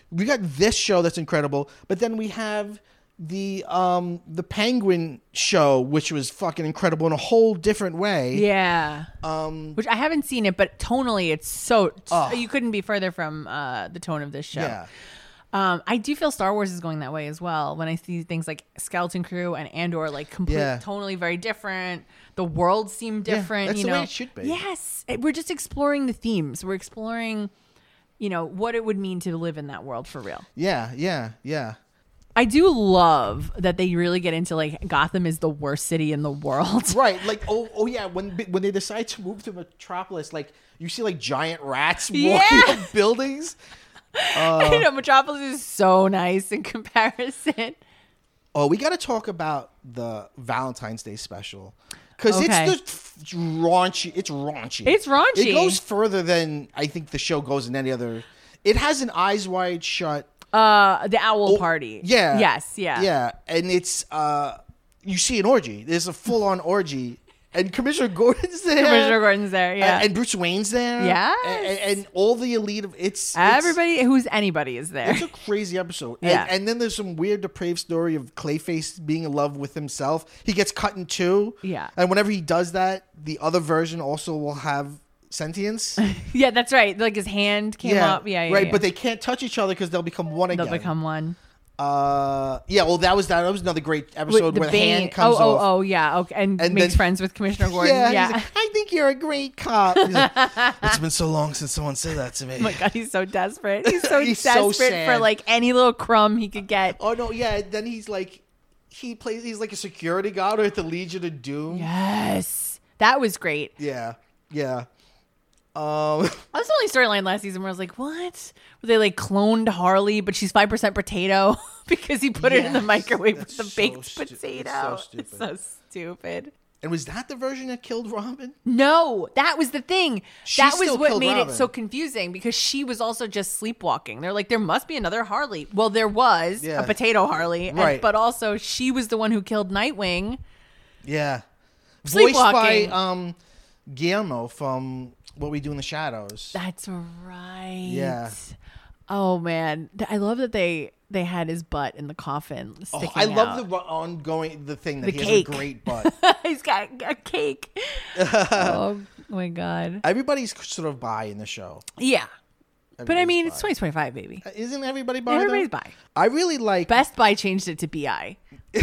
show that's incredible, but then we have the Penguin show, which was fucking incredible in a whole different way. Yeah. Which I haven't seen it, but tonally it's so you couldn't be further from the tone of this show. Yeah. I do feel Star Wars is going that way as well. When I see things like Skeleton Crew and Andor, like tonally very different. The worlds seem different. That's the way it should be. Yes, we're just exploring the themes. We're exploring, what it would mean to live in that world for real. Yeah. I do love that they really get into like Gotham is the worst city in the world. Right. Like, oh yeah. When they decide to move to Metropolis, like you see like giant rats walking up buildings. Metropolis is so nice in comparison. Oh, we got to talk about the Valentine's Day special because it's raunchy. It's raunchy. It goes further than I think the show goes in any other. It has an Eyes Wide Shut. The owl party. Yeah. Yes. Yeah. Yeah, and it's you see an orgy. There's a full on orgy. And Commissioner Gordon's there. Yeah. And Bruce Wayne's there. Yeah. And all the elite of it's everybody who's anybody is there. It's a crazy episode. Yeah. And then there's some weird depraved story of Clayface being in love with himself. He gets cut in two. Yeah. And whenever he does that, the other version also will have sentience. Yeah, that's right. Like his hand came up. Yeah. Right, but they can't touch each other because they'll become one again. They'll become one. Well, that was another great episode where the hand comes off. Oh, yeah. Okay. And makes friends with Commissioner Gordon. Yeah. He's like, I think you're a great cop. He's like, it's been so long since someone said that to me. Oh my God, he's so desperate. He's so desperate for like any little crumb he could get. Oh no, yeah. Then he's like, he's like a security guard at the Legion of Doom. Yes, that was great. Yeah. That's the only storyline last season where I was like, what? Where they like cloned Harley, but she's 5% potato because he put it in the microwave with the baked potato. It's so stupid. And was that the version that killed Robin? No, that was the thing. That was what made Robin. it so confusing because she was also just sleepwalking. They're like, there must be another Harley. Well, there was a potato Harley, right? But also she was the one who killed Nightwing. Yeah, Sleepwalking. Voiced by Guillermo from What We Do in the Shadows. That's right. Yeah. Oh man, I love that they had his butt in the coffin sticking I love out. the thing that The he cake. has a great butt. He's got a cake. Oh my god. Everybody's sort of bi in the show. Yeah. But I mean, bi. it's 2025, baby. Isn't everybody bi? Everybody's though? bi. I really like. Best Buy changed it to BI.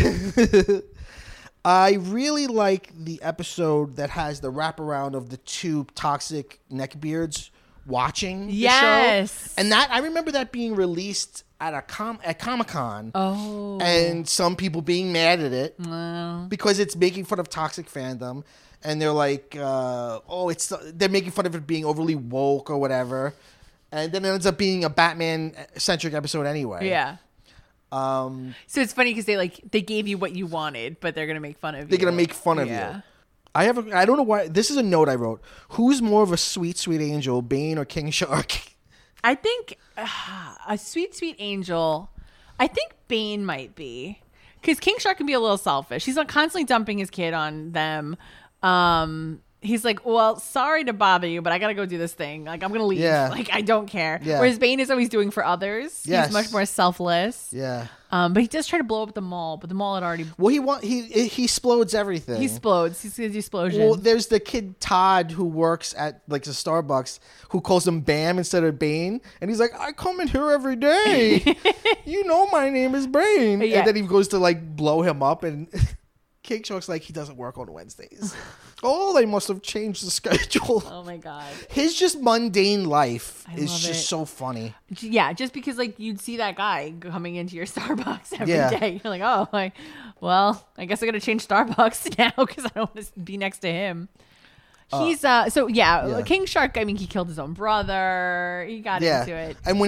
I really like the episode that has the wraparound of the two toxic neckbeards watching the show. And that I remember that being released at Comic-Con. Oh. And some people being mad at it Well. because it's making fun of toxic fandom. And they're like, they're making fun of it being overly woke or whatever. And then it ends up being a Batman-centric episode anyway. Yeah. So it's funny because they gave you what you wanted, but they're gonna make fun of you. They're gonna make fun of you. I don't know why. This is a note I wrote. Who's more of a sweet, sweet angel, Bane or King Shark? I think a sweet, sweet angel. I think Bane might be because King Shark can be a little selfish. He's constantly dumping his kid on them. He's like, well, sorry to bother you, but I gotta go do this thing. Like, I'm gonna leave. Yeah. Like, I don't care. Yeah. Whereas Bane is always doing for others. Yes. He's much more selfless. Yeah. But he does try to blow up the mall, but the mall had already. Well, he explodes everything. He explodes. He's the explosion. Well, there's the kid Todd who works at like the Starbucks who calls him Bam instead of Bane, and he's like, I come in here every day. You know my name is Bane. Yeah. And then he goes to like blow him up, and King Shark's like, he doesn't work on Wednesdays. Oh, they must have changed the schedule. Oh my god. His just mundane life is love just it. so funny. Yeah, just because like you'd see that guy coming into your Starbucks every Yeah. day. You're like, well, I guess I got to change Starbucks now because I don't want to be next to him. He's yeah. King Shark. I mean, he killed his own brother. He got into it. And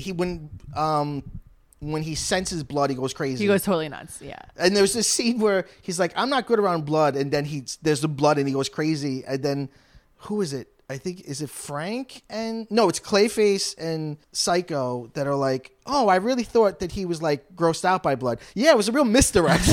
when he senses blood, he goes crazy. He goes totally nuts. Yeah. And there's this scene where he's like, I'm not good around blood. And then there's the blood and he goes crazy. And then who is it? I think, is it Frank? No, it's Clayface and Psycho that are like, oh, I really thought that he was like grossed out by blood. Yeah, it was a real misdirect.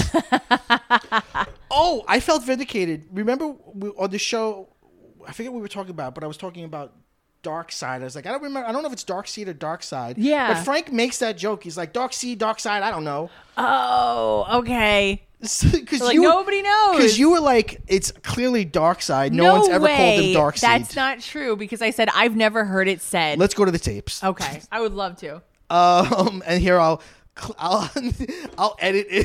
Oh, I felt vindicated. Remember on the show, I forget what we were talking about, but I was talking about Dark Side. I was like, I don't remember. I don't know if it's Dark Seed or Dark Side. Yeah. But Frank makes that joke. He's like, Dark Seed, Dark Side. I don't know. Oh, okay. Because Like, nobody knows. Because you were like, it's clearly Dark Side. No one's ever called him Dark Seed. That's not true because I said I've never heard it said. Let's go to the tapes. Okay, I would love to. And here I'll edit it.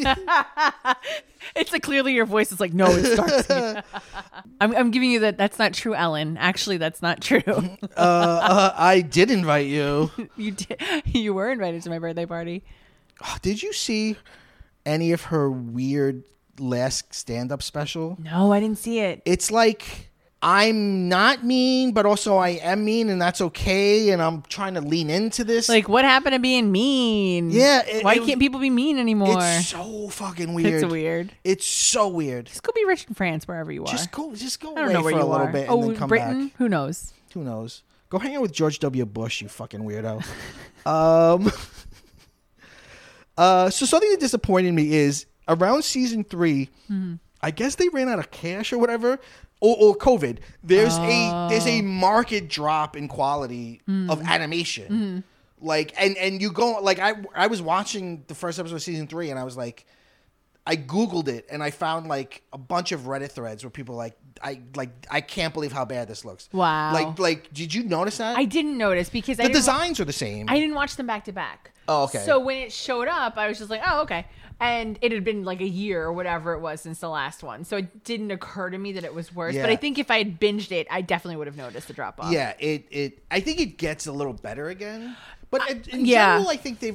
It's like clearly your voice is like, no, it's Dark Seed. I'm giving you that. That's not true, Ellen. Actually, that's not true. I did invite you. You did. You were invited to my birthday party. Did you see any of her weird last stand-up special? No, I didn't see it. It's like, I'm not mean, but also I am mean, and that's okay. And I'm trying to lean into this. Like, what happened to being mean? Yeah. Why can't people be mean anymore? It's so fucking weird. It's weird. It's so weird. Just go be rich in France, wherever you are. Just go I don't away know where for you a little are. bit and then come Britain? back. Who knows? Who knows? Go hang out with George W. Bush, you fucking weirdo. So something that disappointed me is around season 3, I guess they ran out of cash or whatever, or COVID. There's a market drop in quality of animation. Like, and you go, like, I was watching the first episode of season 3 and I was like, I Googled it and I found like a bunch of Reddit threads where people I can't believe how bad this looks. Wow. Like, did you notice that? I didn't notice because the designs are the same. I didn't watch them back to back. Oh, okay. So when it showed up, I was just like, oh, okay. And it had been like a year or whatever it was since the last one. So it didn't occur to me that it was worse. Yeah. But I think if I had binged it, I definitely would have noticed the drop off. Yeah, I think it gets a little better again. But in yeah. general, I think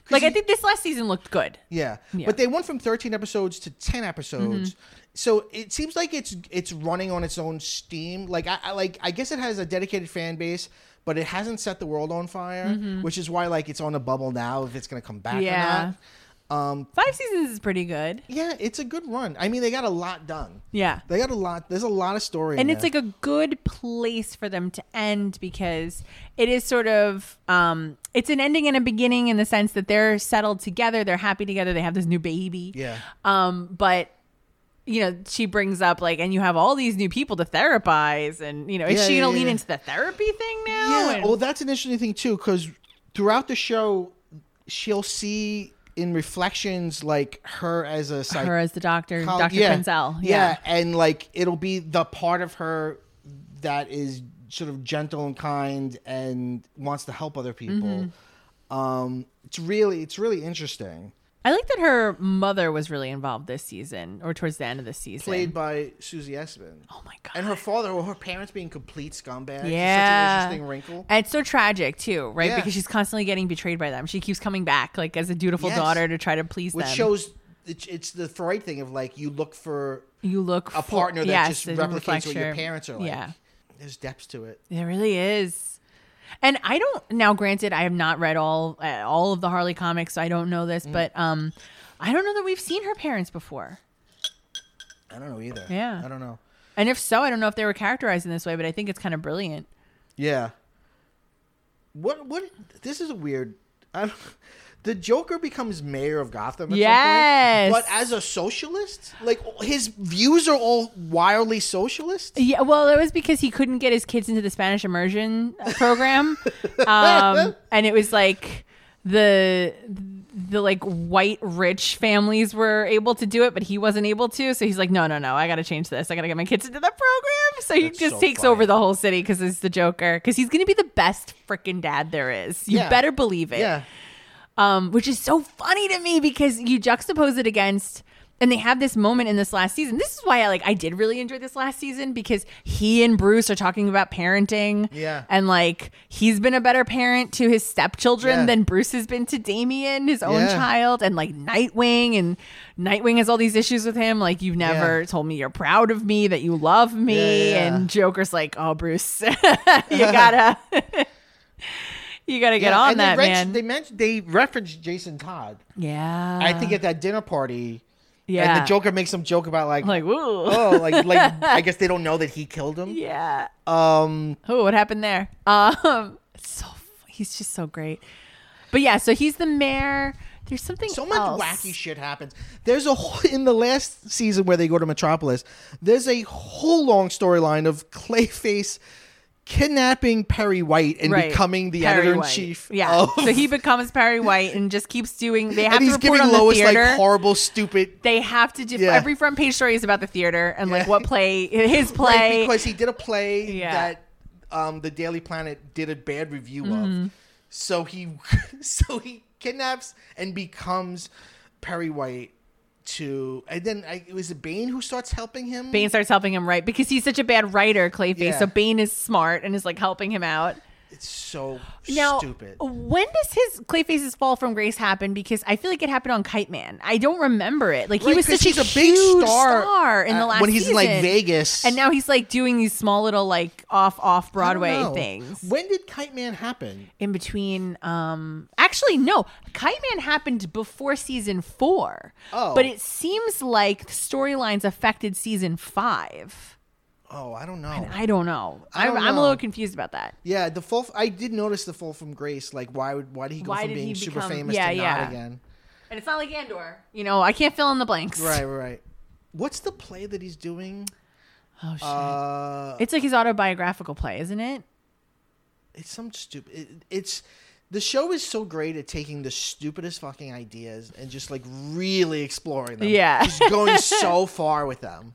Like, I think this last season looked good. Yeah. But they went from 13 episodes to 10 episodes. So it seems like it's running on its own steam. Like I guess it has a dedicated fan base, but it hasn't set the world on fire, which is why like it's on a bubble now if it's going to come back or not. 5 seasons is pretty good. Yeah, it's a good run. I mean, they got a lot done. Yeah. They got a lot. There's a lot of story And in it's there. like a good place for them to end because it is sort of, it's an ending and a beginning in the sense that they're settled together. They're happy together. They have this new baby. Yeah. But, you know, she brings up like, and you have all these new people to therapize. And, you know, is she going to lean into the therapy thing now? Yeah. And- Well, that's an interesting thing, too, because throughout the show, she'll see in reflections like her as a her as the doctor, Dr. yeah, Quinzel. yeah, and like it'll be the part of her that is sort of gentle and kind and wants to help other people. It's really interesting. I like that her mother was really involved this season or towards the end of the season. Played by Susie Essman. Oh my God. And her father, or her parents being complete scumbags. Yeah. It's such an interesting wrinkle. And it's so tragic too, right? Yeah. Because she's constantly getting betrayed by them. She keeps coming back like as a dutiful Yes. daughter to try to please Which them. shows it's the Freud thing of like you look for You look a partner that just it replicates reflects what your parents are like. Yeah. There's depths to it. There really is. And I don't now. Granted, I have not read all of the Harley comics, so I don't know this. But I don't know that we've seen her parents before. I don't know either. Yeah. I don't know. And if so, I don't know if they were characterized in this way. But I think it's kind of brilliant. Yeah. What? This is a weird. The Joker becomes mayor of Gotham. At Yes. some point, but as a socialist, like his views are all wildly socialist. Yeah, well, it was because he couldn't get his kids into the Spanish immersion program, and it was like the like white rich families were able to do it, but he wasn't able to. So he's like, no, I got to change this. I got to get my kids into that program. So he That's just so takes funny. over the whole city because it's the Joker. Because he's going to be the best freaking dad there is. You Yeah. better believe it. Yeah. Which is so funny to me because you juxtapose it against, and they have this moment in this last season. This is why I did really enjoy this last season because he and Bruce are talking about parenting. Yeah. And like he's been a better parent to his stepchildren Yeah. than Bruce has been to Damien, his own Yeah. child, and like Nightwing has all these issues with him. Like you've never Yeah. told me you're proud of me, that you love me, Yeah. and Joker's like, oh Bruce, you gotta. You got to get on and that, they man. They referenced Jason Todd. Yeah. I think at that dinner party. Yeah. And the Joker makes some joke about like Like, woo. oh, like I guess they don't know that he killed him. Yeah. Um, Oh, what happened there? He's just so great. But yeah, so he's the mayor. There's something so much else. wacky shit happens. There's in the last season where they go to Metropolis, there's a whole long storyline of Clayface kidnapping Perry White and Right. becoming the Perry editor in White. chief. Yeah. So he becomes Perry White and just keeps doing. They have and to he's report giving on the Lois theater. like horrible, stupid. They have to do Yeah. every front page story is about the theater and like Yeah. what play his play. Right, because he did a play Yeah. that the Daily Planet did a bad review Mm-hmm. of. So he kidnaps and becomes Perry White and then it was Bane who starts helping him. Bane starts helping him, right? Because he's such a bad writer, Clayface. Yeah. So Bane is smart and is like helping him out. It's so Now, stupid. when does his Clayface's fall from grace happen? Because I feel like it happened on Kite Man. I don't remember it. Like he Right, was 'cause such he's a a big huge star, in the last when he's in like season. Vegas, and now he's like doing these small little like off Broadway I don't know. things. When did Kite Man happen? In between, actually no, Kite Man happened before season 4. Oh. But it seems like storylines affected season 5. Oh, I don't know. I don't know. I don't I'm a know. little confused about that. Yeah, the fall. I did notice the fall from grace. Like, why did he go Why from did being he super become- famous yeah, to yeah. not again? And it's not like Andor. You know, I can't fill in the blanks. Right. What's the play that he's doing? Oh shit. It's like his autobiographical play, isn't it? It's some stupid. It's the show is so great at taking the stupidest fucking ideas and just like really exploring them. Yeah. just going so far with them.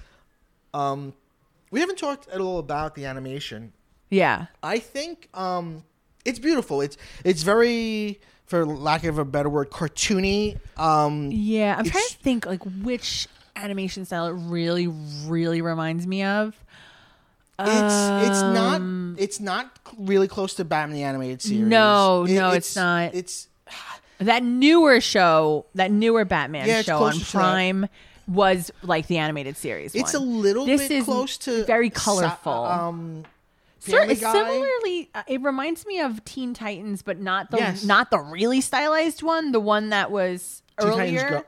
We haven't talked at all about the animation. Yeah. I think it's beautiful. It's very, for lack of a better word, cartoony. Yeah. I'm trying It's- to think like which animation style it really, really reminds me of. It's not really close to Batman the Animated Series. No, it's not. It's That newer show, that newer Batman Yeah, it's show on closer to that. Prime was like the animated series. It's one. a little This bit is close to very colorful. Family Guy. Similarly, it reminds me of Teen Titans, but not the Yes. not the really stylized one. The one that was Teen Titans earlier.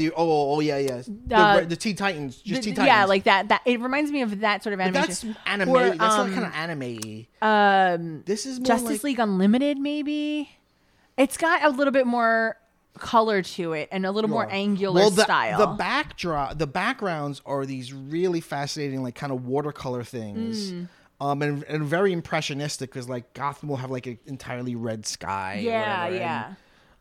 the Teen Titans, just Teen Titans. Yeah, like that. That it reminds me of that sort of But animation. that's anime. Or, That's not kind of anime. This is more Justice like, League Unlimited, maybe. It's got a little bit more color to it and a little more angular style. The backgrounds are these really fascinating, like kind of watercolor things. And very impressionistic because like Gotham will have like an entirely red sky. Yeah, or whatever, yeah.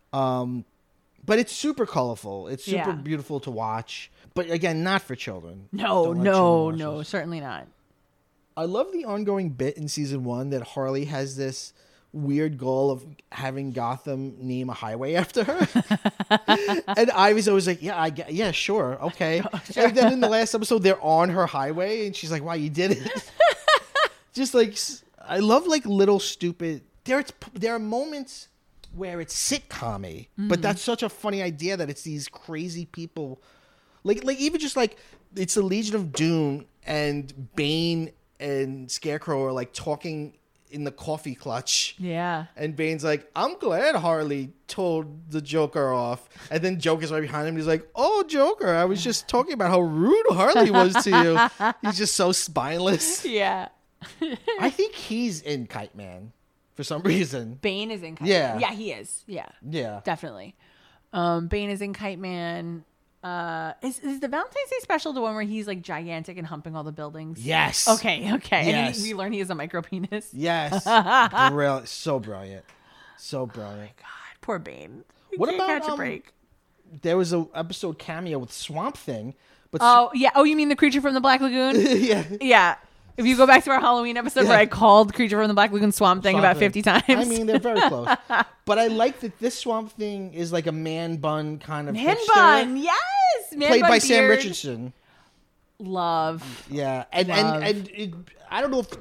But it's super colorful. It's super Yeah. beautiful to watch. But again, not for children. No, Don't let children watch no, this. certainly not. I love the ongoing bit in season 1 that Harley has this weird goal of having Gotham name a highway after her. And Ivy's always like, yeah, sure, okay. And then in the last episode, they're on her highway, and she's like, wow, you did it. Just like, I love like little stupid, there are moments where it's sitcom-y, but that's such a funny idea that it's these crazy people. Like even just like, it's the Legion of Doom, and Bane and Scarecrow are like talking in the coffee clutch. Yeah. And Bane's like, I'm glad Harley told the Joker off. And then Joker's right behind him. He's like, oh, Joker, I was just talking about how rude Harley was to you. He's just so spineless. Yeah. I think he's in Kite Man for some reason. Bane is in Kite Yeah. Man. Yeah, he is. Yeah. Yeah. Definitely. Bane is in Kite Man. Is the Valentine's Day special the one where he's like gigantic and humping all the buildings? Yes. Okay. Yes. And we learn he has a micro penis. Yes. Brilliant. So brilliant. So brilliant. God, poor Bane. He What can't about, catch a break? There was an episode cameo with Swamp Thing. But Oh yeah. Oh, you mean the creature from the Black Lagoon? yeah. Yeah. If you go back to our Halloween episode where I called Creature from the Black Lagoon Swamp Thing about 50 times. I mean, they're very close. But I like that this Swamp Thing is like a man bun kind of Man hipster, bun, yes. Man played bun by Sam beard. Richardson. Love. Yeah, and Love. I don't know if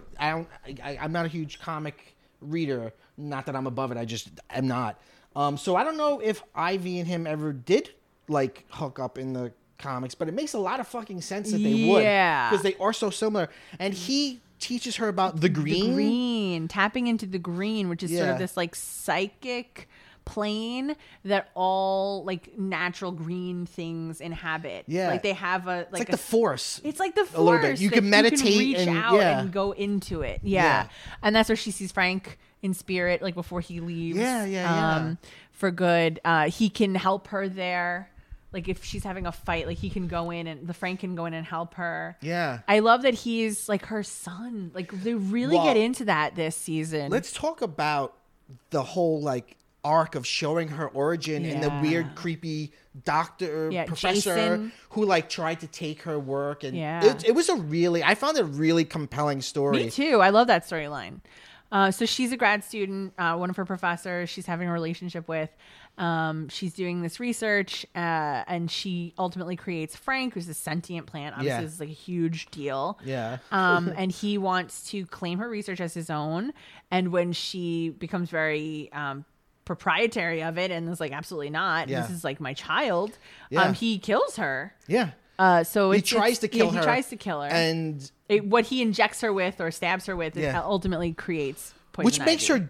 I'm not a huge comic reader. Not that I'm above it. I just am not. So I don't know if Ivy and him ever did like hook up in the comics, but it makes a lot of fucking sense that they would. Yeah. Because they are so similar. And he teaches her about the green. The green. Tapping into the green, which is sort Yeah. of this like psychic plane that all like natural green things inhabit. Yeah. Like they have a It's like the Force. It's like the force. A little bit. You that can meditate reach and- out yeah. and go into it. Yeah. Yeah. And that's where she sees Frank in spirit, like before he leaves. Yeah. For good. He can help her there. Like if she's having a fight, like he can go in and the Frank can go in and help her. Yeah. I love that he's like her son. Like they really Well, get into that this season. Let's talk about the whole like arc of showing her origin and the Yeah. weird, creepy doctor Yeah, professor Jason. who like tried to take her work. And Yeah. it was I found it a really compelling story. Me too. I love that storyline. So she's a grad student, one of her professors she's having a relationship with. She's doing this research, and she ultimately creates Frank, who's a sentient plant. Obviously, Yeah. this is like a huge deal. Yeah. And he wants to claim her research as his own. And when she becomes very proprietary of it and is like, absolutely not, Yeah. this is like my child, Yeah. he kills her. Yeah. So He tries to kill her. He tries to kill her. And What he injects her with or stabs her with Yeah. ultimately creates poison which makes ivy. her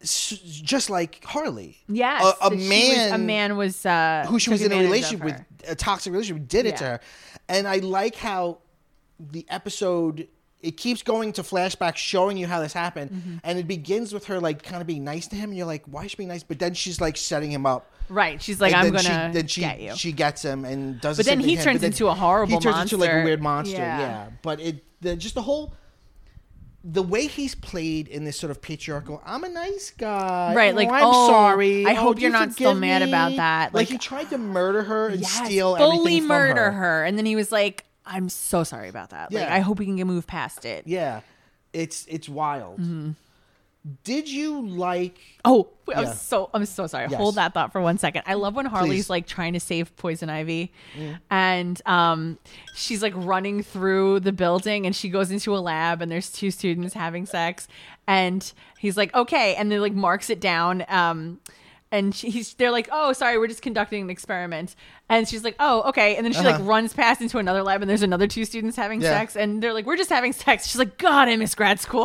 just like Harley. Yes, A that man a man was who she took was in a advantage of relationship with, her. a toxic relationship, did it to Yeah. her. And I like how the episode, it keeps going to flashbacks showing you how this happened. Mm-hmm. And it begins with her like kind of being nice to him. And you're like, why is she being nice? But then she's like setting him up. Right, she's like, And I'm then gonna then she get you. she gets him and does. But the same then he thing to him. turns But then into a horrible He turns into like a monster. weird monster. Yeah. Yeah. But just the whole. The way he's played in this sort of patriarchal, I'm a nice guy. Right, like, I'm oh, sorry. I hope do you're you not still forgive mad about me? that. Like, Like, he tried to murder her and Yes, steal fully everything from murder her. her, and then he was like, I'm so sorry about that. Like, Yeah. I hope we can get move past it. Yeah, it's wild. Mm-hmm. Did you like? Oh, Yeah. I'm so sorry. Yes. Hold that thought for 1 second. I love when Harley's Please. like trying to save Poison Ivy, and she's like running through the building, and she goes into a lab, and there's two students having sex, and he's like, okay, and then like marks it down. And they're like, oh, sorry, we're just conducting an experiment. And she's like, oh, okay. And then she like runs past into another lab, and there's another 2 students having sex. And they're like, we're just having sex. She's like, God, I miss grad school.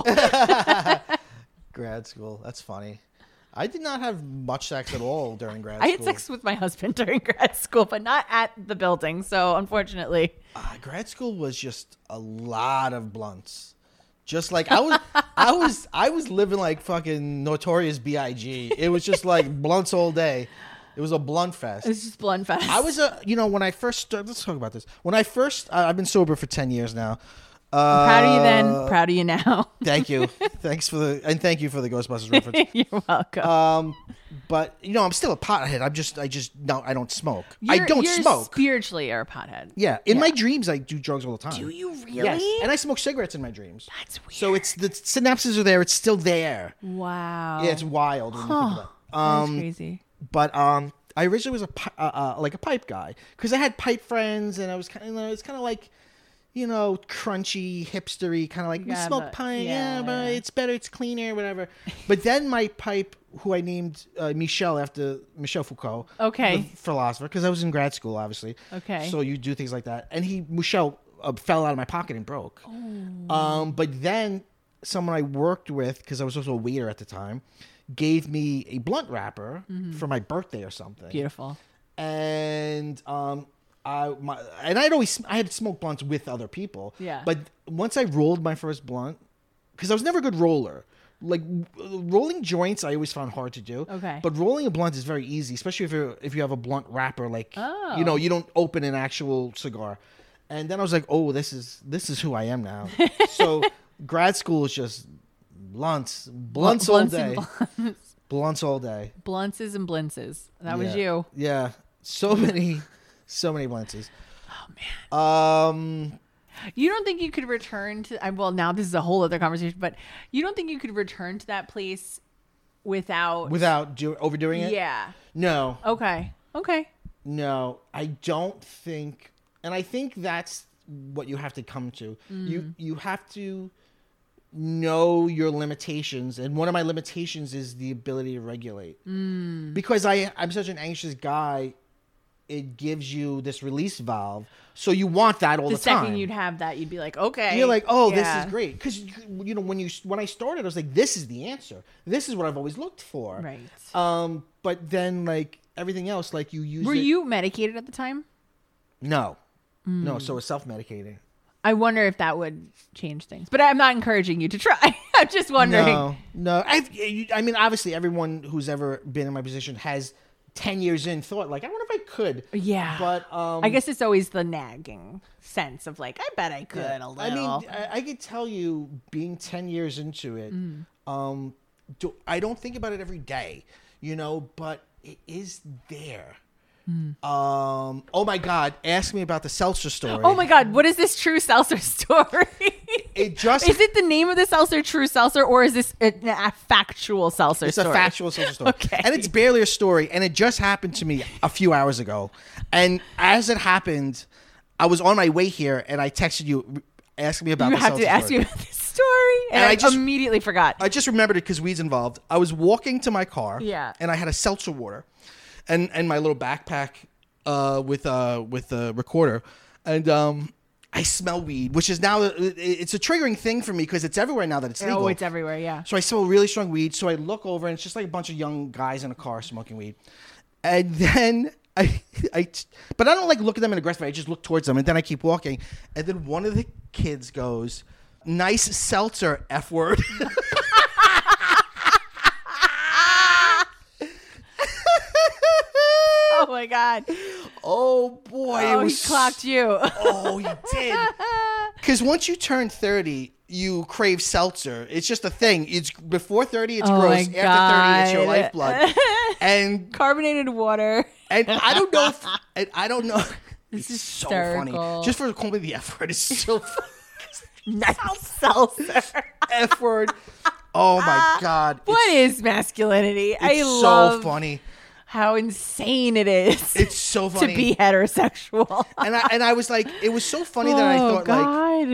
Grad school. That's funny. I did not have much sex at all during grad school. I had sex with my husband during grad school, but not at the building. So unfortunately, grad school was just a lot of blunts. Just like I was living like fucking Notorious B.I.G. It was just like blunts all day. It was a blunt fest. It's just blunt fest. I was when I first started, let's talk about this. When I first, I've been sober for 10 years now. I'm proud of you then, proud of you now. Thank you. Thank you for the Ghostbusters reference. You're welcome. But I'm still a pothead. I don't smoke. I don't smoke. Spiritually, you're a pothead. Yeah. In my dreams, I do drugs all the time. Do you really? Yes. And I smoke cigarettes in my dreams. That's weird. So it's the synapses are there. It's still there. Wow. Yeah, it's wild when you think about it. That's crazy. But I originally was like a pipe guy because I had pipe friends, and I was kind of it's kind of like, crunchy, hipstery, kind of like, we smoke pipe, but it's better, it's cleaner, whatever. But then my pipe, who I named Michel after Michel Foucault, the philosopher, because I was in grad school, obviously. Okay. So you do things like that. And Michel fell out of my pocket and broke. Oh. But then someone I worked with, because I was also a waiter at the time, gave me a blunt wrapper for my birthday or something. Beautiful. And I had smoked blunts with other people. Yeah. But once I rolled my first blunt, because I was never a good roller. Like rolling joints, I always found hard to do. Okay. But rolling a blunt is very easy, especially if you have a blunt wrapper. Like, you don't open an actual cigar. And then I was like, oh, this is who I am now. So grad school is just blunts all day. Blunts all day. Blunts and blintzes. That was you. Yeah. So many blintzes. Oh man. You don't think you could return to? Well, now this is a whole other conversation, but you don't think you could return to that place without overdoing it? Yeah. No. Okay. No, I don't think, and I think that's what you have to come to. You have to know your limitations, and one of my limitations is the ability to regulate. Because I'm such an anxious guy. It gives you this release valve, so you want that all the time. The second you'd have that, you'd be like, okay. You're like, oh, this is great, because when I started, I was like, this is the answer. This is what I've always looked for. Right. But then like everything else, like you use. Were you medicated at the time? No, no. So it's self-medicating. I wonder if that would change things, but I'm not encouraging you to try. I'm just wondering. No. I mean, obviously, everyone who's ever been in my position has 10 years in thought like, I wonder if I could. Yeah. But I guess it's always the nagging sense of like, I bet I could a little. I mean, I could tell you, being 10 years into it, I don't think about it every day, but it is there. Oh my God, ask me about the seltzer story. Oh my God, what is this true seltzer story? Is it the name of the seltzer true seltzer, or is this a factual seltzer story? It's a factual seltzer story. Okay. And it's barely a story, and it just happened to me a few hours ago. And as it happened, I was on my way here, and I texted you asking me about the seltzer story. You have to ask me about this story, and I just immediately forgot. I just remembered it because weed's involved. I was walking to my car, and I had a seltzer water. And my little backpack with a recorder, and I smell weed, which is now it's a triggering thing for me because it's everywhere now that it's legal. Oh, it's everywhere, yeah. So I smell really strong weed. So I look over, and it's just like a bunch of young guys in a car smoking weed, and then but I don't like look at them in an aggressive way. I just look towards them, and then I keep walking, and then one of the kids goes, "Nice seltzer, F word." Oh my God. Oh boy. He clocked you. Oh, he did. Because once you turn 30, you crave seltzer. It's just a thing. It's before 30, it's gross. After 30, it's your lifeblood. And carbonated water. And I don't know This is so hysterical. funny. Just for calling me the F word is so funny. Nice seltzer. F word. Oh my God. What is masculinity? It's so funny. How insane it is. It's so funny to be heterosexual. and I was like, it was so funny that I thought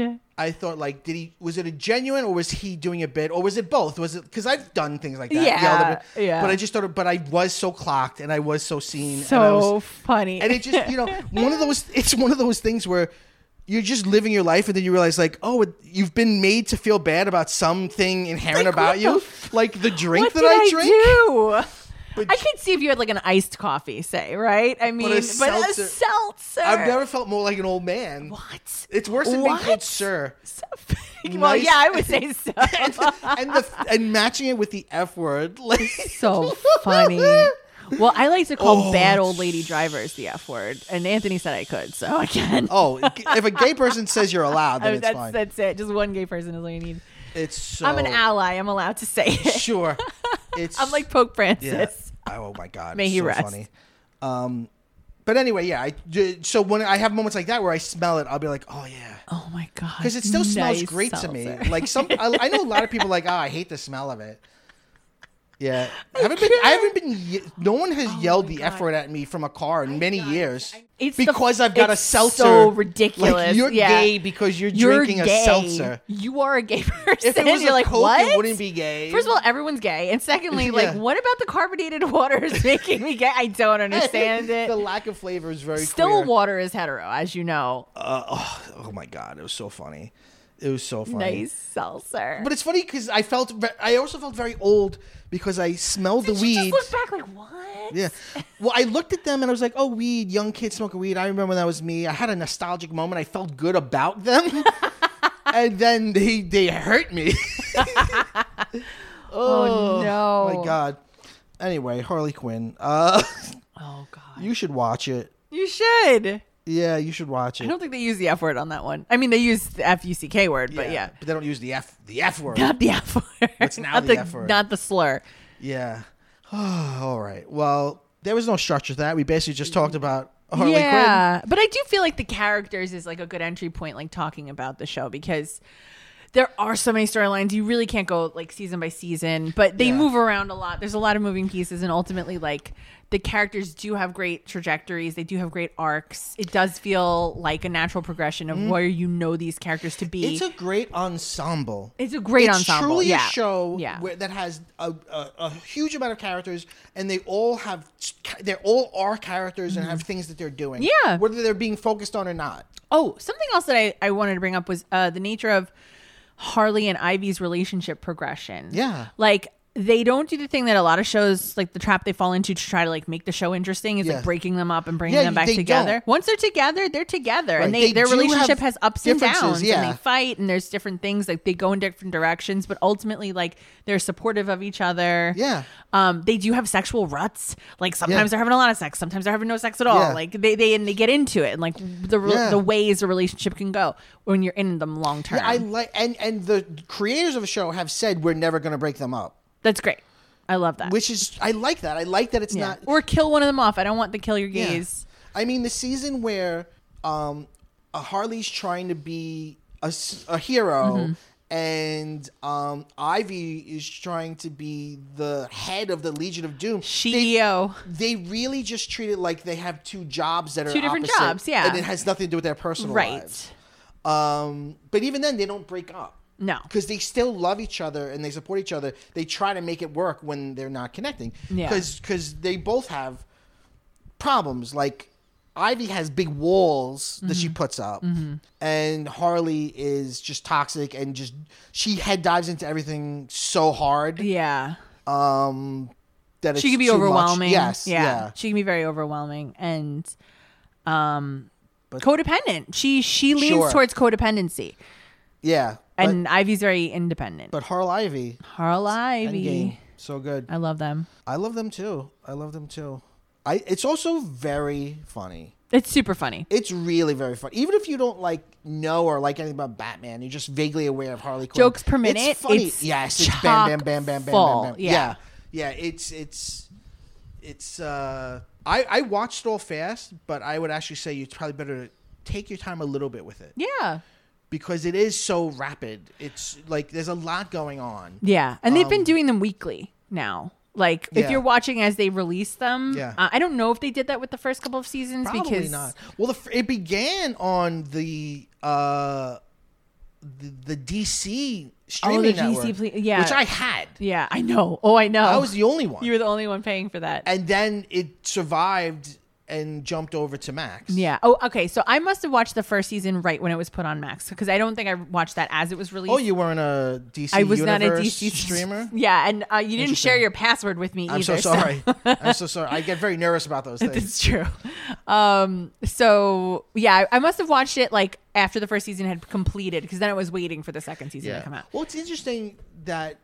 I thought, like, was it a genuine, or was he doing a bit, or was it both? Was it, because I've done things like that. Yeah, yelled at it, yeah. But I just thought, but I was so clocked and I was so seen. So and I was, funny. and it just, it's one of those things where you're just living your life and then you realize, like, oh, you've been made to feel bad about something inherent about you. Like the drink that I drink. Do? But I could see if you had like an iced coffee, say, right? I mean, but a seltzer. I've never felt more like an old man. What? It's worse than being called sir. Well, yeah, I would say so. and matching it with the F word. Like, so funny. Well, I like to call bad old lady drivers the F word, and Anthony said I could, so I can. Oh, if a gay person says you're allowed, then it's fine. That's it. Just one gay person is all you need. It's so. I'm an ally. I'm allowed to say it. Sure. I'm like Pope Francis. Yeah. Oh my God. May he so rest. Funny. But anyway, yeah. So when I have moments like that where I smell it, I'll be like, oh yeah. Oh my God. Because it still smells great seltzer. to me. Like I know a lot of people are like, oh, I hate the smell of it. Yeah, I haven't been. No one has yelled the F word at me from a car in many years. It's because I've got a seltzer. So ridiculous. Like, you're gay because you're drinking gay. A seltzer. You are a gay person. If it was you're like, Coke, what? it wouldn't be gay. First of all, everyone's gay, and secondly, like, what about the carbonated water is making me gay? I don't understand it. The lack of flavor is very Still clear. water is hetero, as you know. Oh my God, it was so funny. It was so funny. Nice seltzer. But it's funny because I also felt very old because I smelled the weed. You just look back like, what? Yeah. Well, I looked at them and I was like, oh, weed, young kids smoking weed. I remember when that was me. I had a nostalgic moment. I felt good about them. And then they hurt me. Oh, no. My God. Anyway, Harley Quinn. Oh, God. You should watch it. You should. Yeah, you should watch it. I don't think they use the F word on that one. I mean, they use the F-U-C-K word, but yeah. But they don't use the F word. Not the F word. It's now not the F word. Not the slur. Yeah. All right. Well, there was no structure to that. We basically just talked about Harley Quinn. Yeah, but I do feel like the characters is like a good entry point, like talking about the show, because there are so many storylines. You really can't go like season by season, but they move around a lot. There's a lot of moving pieces, and ultimately, like, the characters do have great trajectories. They do have great arcs. It does feel like a natural progression of where you know these characters to be. It's a great ensemble. It's a great ensemble. It's truly yeah. a show Yeah. that has a huge amount of characters, and they all are characters and have things that they're doing. Yeah. Whether they're being focused on or not. Oh, something else that I wanted to bring up was the nature of Harley and Ivy's relationship progression. Yeah. Like, they don't do the thing that a lot of shows, like the trap they fall into to try to like make the show interesting, is like breaking them up and bringing them back together. Don't. Once they're together, Right. and their relationship has ups and downs, yeah. and they fight, and there's different things, like they go in different directions, but ultimately, like, they're supportive of each other. Yeah. They do have sexual ruts. Like, sometimes they're having a lot of sex, sometimes they're having no sex at all. Yeah. Like they get into it, and like the ways a relationship can go when you're in them long term. Yeah, I like and the creators of the show have said we're never going to break them up. That's great. I love that. Which is, I like that. I like that it's not. Or kill one of them off. I don't want the kill your gays. Yeah. I mean, the season where Harley's trying to be a hero, and Ivy is trying to be the head of the Legion of Doom. CEO. They really just treat it like they have two jobs that are two different opposite, jobs, yeah. and it has nothing to do with their personal lives. But even then, they don't break up. No. Because they still love each other and they support each other. They try to make it work when they're not connecting. Yeah. Because they both have problems. Like, Ivy has big walls that she puts up. And Harley is just toxic and just... She head dives into everything so hard. Yeah. That it's she can be too overwhelming. Much. Yes. Yeah. She can be very overwhelming. And codependent. She leans towards codependency. Yeah. And Ivy's very independent. But Harl Ivy. Endgame. So good. I love them. I love them too. It's also very funny. It's super funny. It's really very funny. Even if you don't know or like anything about Batman, you're just vaguely aware of Harley Quinn. Jokes per minute. It's funny. Yes, it's bam, bam, bam, bam, bam, bam, bam. Yeah. Yeah. It's. I watched it all fast, but I would actually say it's probably better to take your time a little bit with it. Yeah. Because it is so rapid. It's like there's a lot going on. Yeah. And they've been doing them weekly now. Like, if you're watching as they release them, I don't know if they did that with the first couple of seasons. Probably because not. Well, it began on the the DC streaming network, yeah, which I had. Yeah, I know. Oh, I know. I was the only one. You were the only one paying for that. And then it survived and jumped over to Max. Yeah. Oh, okay. So I must have watched the first season right when it was put on Max, because I don't think I watched that as it was released. Oh, you weren't a DC I was Universe not a DC streamer? Yeah, and you didn't share your password with me either. I'm so sorry. I'm so sorry. I get very nervous about those things. It's true. So yeah, I must have watched it like after the first season had completed, because then I was waiting for the second season to come out. Well, it's interesting that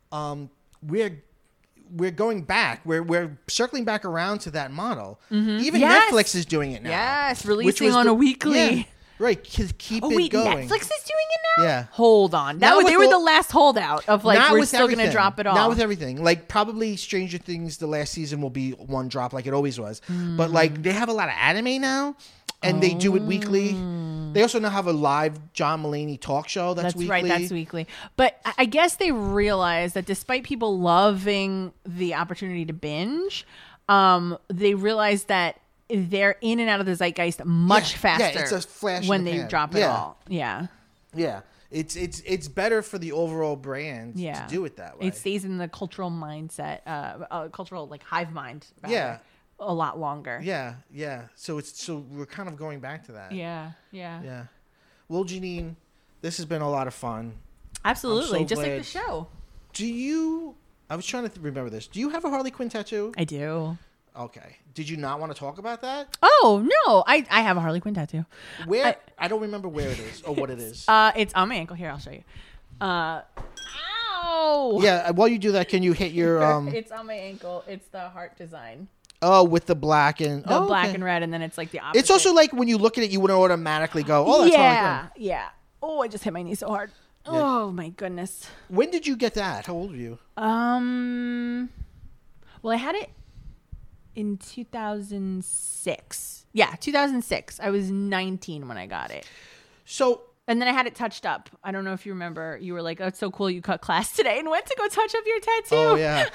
we're going back. We're circling back around to that model. Mm-hmm. Even Netflix is doing it now. Yes, releasing on a weekly. Yeah, right, keep it going. Netflix is doing it now? Yeah. Hold on. They were the last holdout of like, we're still going to drop it all. Not with everything. Like probably Stranger Things, the last season will be one drop like it always was. But like they have a lot of anime now. And they do it weekly. They also now have a live John Mulaney talk show that's weekly. Right, that's weekly. But I guess they realize that despite people loving the opportunity to binge, they realize that they're in and out of the zeitgeist much faster. Yeah, it's a flash when in the they pan. drop it all. Yeah. Yeah. It's better for the overall brand to do it that way. It stays in the cultural mindset, cultural like hive mind. Yeah. A lot longer. Yeah. So we're kind of going back to that. Yeah. Well, Janine, this has been a lot of fun. Absolutely, so just glad. like the show. I was trying to remember this. Do you have a Harley Quinn tattoo? I do. Okay. Did you not want to talk about that? Oh no, I have a Harley Quinn tattoo. Where? I don't remember where it is or what it is. It's on my ankle. Here, I'll show you. Ow! Yeah. While you do that, can you hit your It's on my ankle. It's the heart design. Oh, with the black and black and red, and then it's like the opposite. It's also like when you look at it, you would automatically go, "Oh, that's Harley Quinn." Yeah. Oh, I just hit my knee so hard. Yeah. Oh my goodness. When did you get that? How old were you? Well, I had it in 2006. Yeah, 2006. I was 19 when I got it. So. And then I had it touched up. I don't know if you remember. You were like, "Oh, it's so cool! You cut class today and went to go touch up your tattoo." Oh yeah.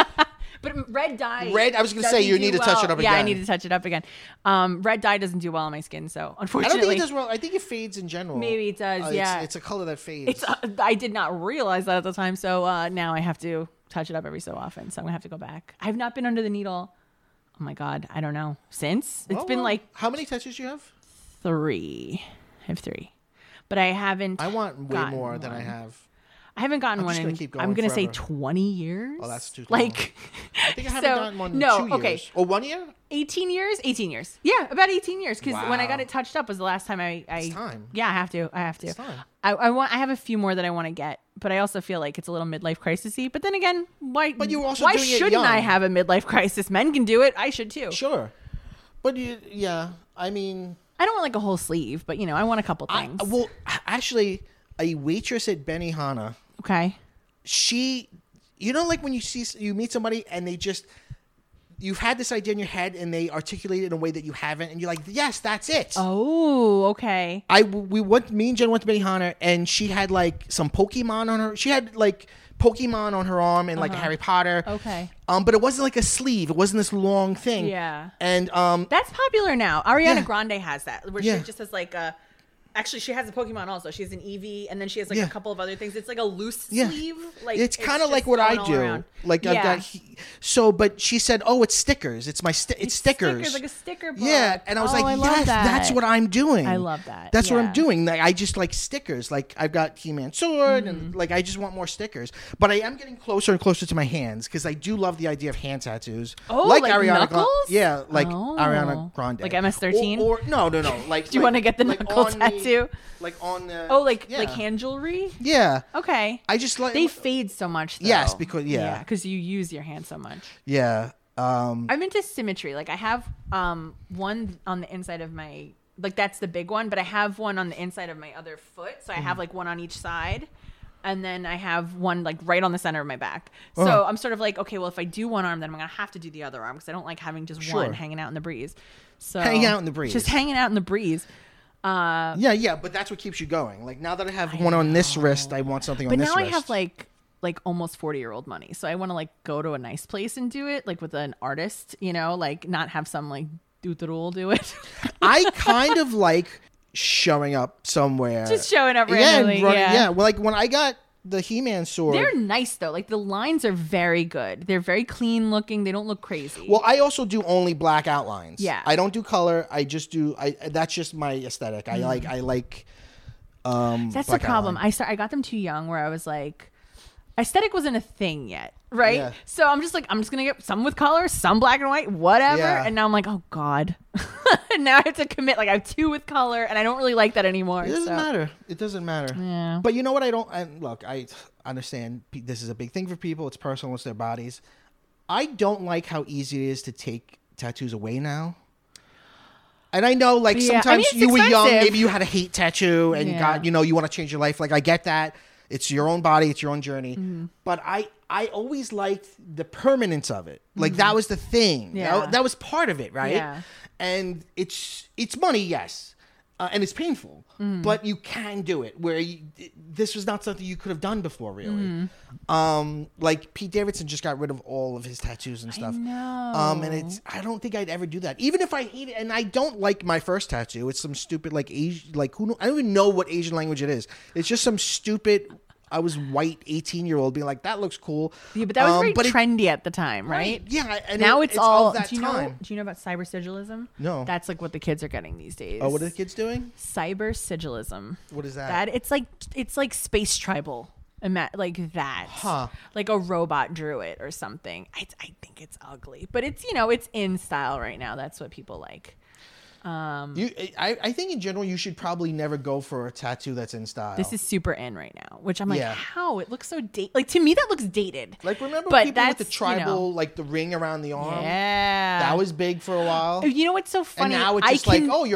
But red dye. I was going to say you need to touch it up again. Yeah, I need to touch it up again. Red dye doesn't do well on my skin, so unfortunately. I don't think it does well. I think it fades in general. Maybe it does, yeah. It's a color that fades. I did not realize that at the time, so now I have to touch it up every so often, so I'm going to have to go back. I've not been under the needle, oh my God, I don't know, since. It's been like... How many tattoos do you have? 3. I have 3. But I haven't... I want way more than I have. I haven't gotten one in, I'm going to say 20 years. Oh, that's too long. Like, I think I haven't gotten one in 2 years. Okay. Or 1 year? 18 years? 18 years. Yeah, about 18 years. Because when I got it touched up was the last time It's time. Yeah, I have to. It's time. I have a few more that I want to get, but I also feel like it's a little midlife crisis-y. But then again, why shouldn't I have a midlife crisis? Men can do it. I should too. Sure. But I mean... I don't want like a whole sleeve, but I want a couple things. Well, actually, a waitress at Benihana. Okay. She, like when you meet somebody and you've had this idea in your head and they articulate it in a way that you haven't, and you're like, yes, that's it. Oh, okay. Me and Jen went to Benihana and she had like some Pokemon on her. She had like Pokemon on her arm and like Harry Potter. Okay. But it wasn't like a sleeve. It wasn't this long thing. Yeah. And that's popular now. Ariana Grande has that, where she just has like a. Actually, she has a Pokemon also. She has an Eevee, and then she has like a couple of other things. It's like a loose sleeve. Like it's kind of like what I do. Around. Like I've got but she said, "Oh, it's stickers. It's it's stickers, like a sticker book." Yeah, and I was like, "Yes, that's what I'm doing. I love that. That's what I'm doing. Like I just like stickers. Like I've got He-Man sword, and like I just want more stickers. But I am getting closer and closer to my hands because I do love the idea of hand tattoos. Oh, like Ariana Grande. Yeah, like Ariana Grande, like MS-13. Or no. Like, do you want to get the knuckle tattoo? Like on the like hand jewelry. Yeah. Okay. I just like they fade so much. Though. Yes, because because you use your hand so much. Yeah. I'm into symmetry. Like I have one on the inside of my that's the big one, but I have one on the inside of my other foot. So I have like one on each side. And then I have one like right on the center of my back. So I'm sort of like, okay, well, if I do one arm, then I'm going to have to do the other arm because I don't like having just one hanging out in the breeze. So hanging out in the breeze. Just hanging out in the breeze. But that's what keeps you going. Like now that I have one on this wrist, I want something on this wrist. But now I have like almost 40-year-old money. So I want to like go to a nice place and do it like with an artist, like not have some like doodle do it. I kind of like showing up somewhere. Just showing up randomly. Yeah. Well, like when I got the He-Man sword. They're nice though. Like the lines are very good. They're very clean looking. They don't look crazy. Well, I also do only black outlines. Yeah. I don't do color. I just do. That's just my aesthetic. I like. That's the problem. Outline. I got them too young. Where I was like, aesthetic wasn't a thing yet, right? Yeah. So I'm just gonna get some with color, some black and white, whatever. Yeah. And now I'm like, oh god. And now I have to commit. Like I have 2 with color, and I don't really like that anymore. It doesn't matter. It doesn't matter. Yeah. But you know what? I understand this is a big thing for people. It's personal. It's their bodies. I don't like how easy it is to take tattoos away now. And I know, like, sometimes it's you were young, expensive. maybe you had a hate tattoo, and you want to change your life. Like, I get that. It's your own body. It's your own journey. Mm-hmm. But I always liked the permanence of it. Like, that was the thing. Yeah. That was part of it, right? Yeah. And it's money, yes. And it's painful. But you can do it. Where this was not something you could have done before, really. Like, Pete Davidson just got rid of all of his tattoos and stuff. No. And I don't think I'd ever do that. Even if I hate it, and I don't like my first tattoo. It's some stupid, like, Asian, like, I don't even know what Asian language it is. It's just some stupid, I was white 18-year-old being like, that looks cool. Yeah, but that was very trendy at the time, right? Yeah. And now it's all that do you time. know about cyber sigilism? No. That's like what the kids are getting these days. Oh, what are the kids doing? Cyber sigilism. What is that? It's like space tribal. Like that. Huh. Like a robot drew it or something. I think it's ugly, but it's it's in style right now. That's what people like. I think in general you should probably never go for a tattoo that's in style. This is super in right now, which I'm like, Yeah. how? It looks so dated. Like to me, that looks dated. like remember But people with the that's, tribal like the ring around the arm. Yeah, That was big for a while. You know what's so funny? And now it's just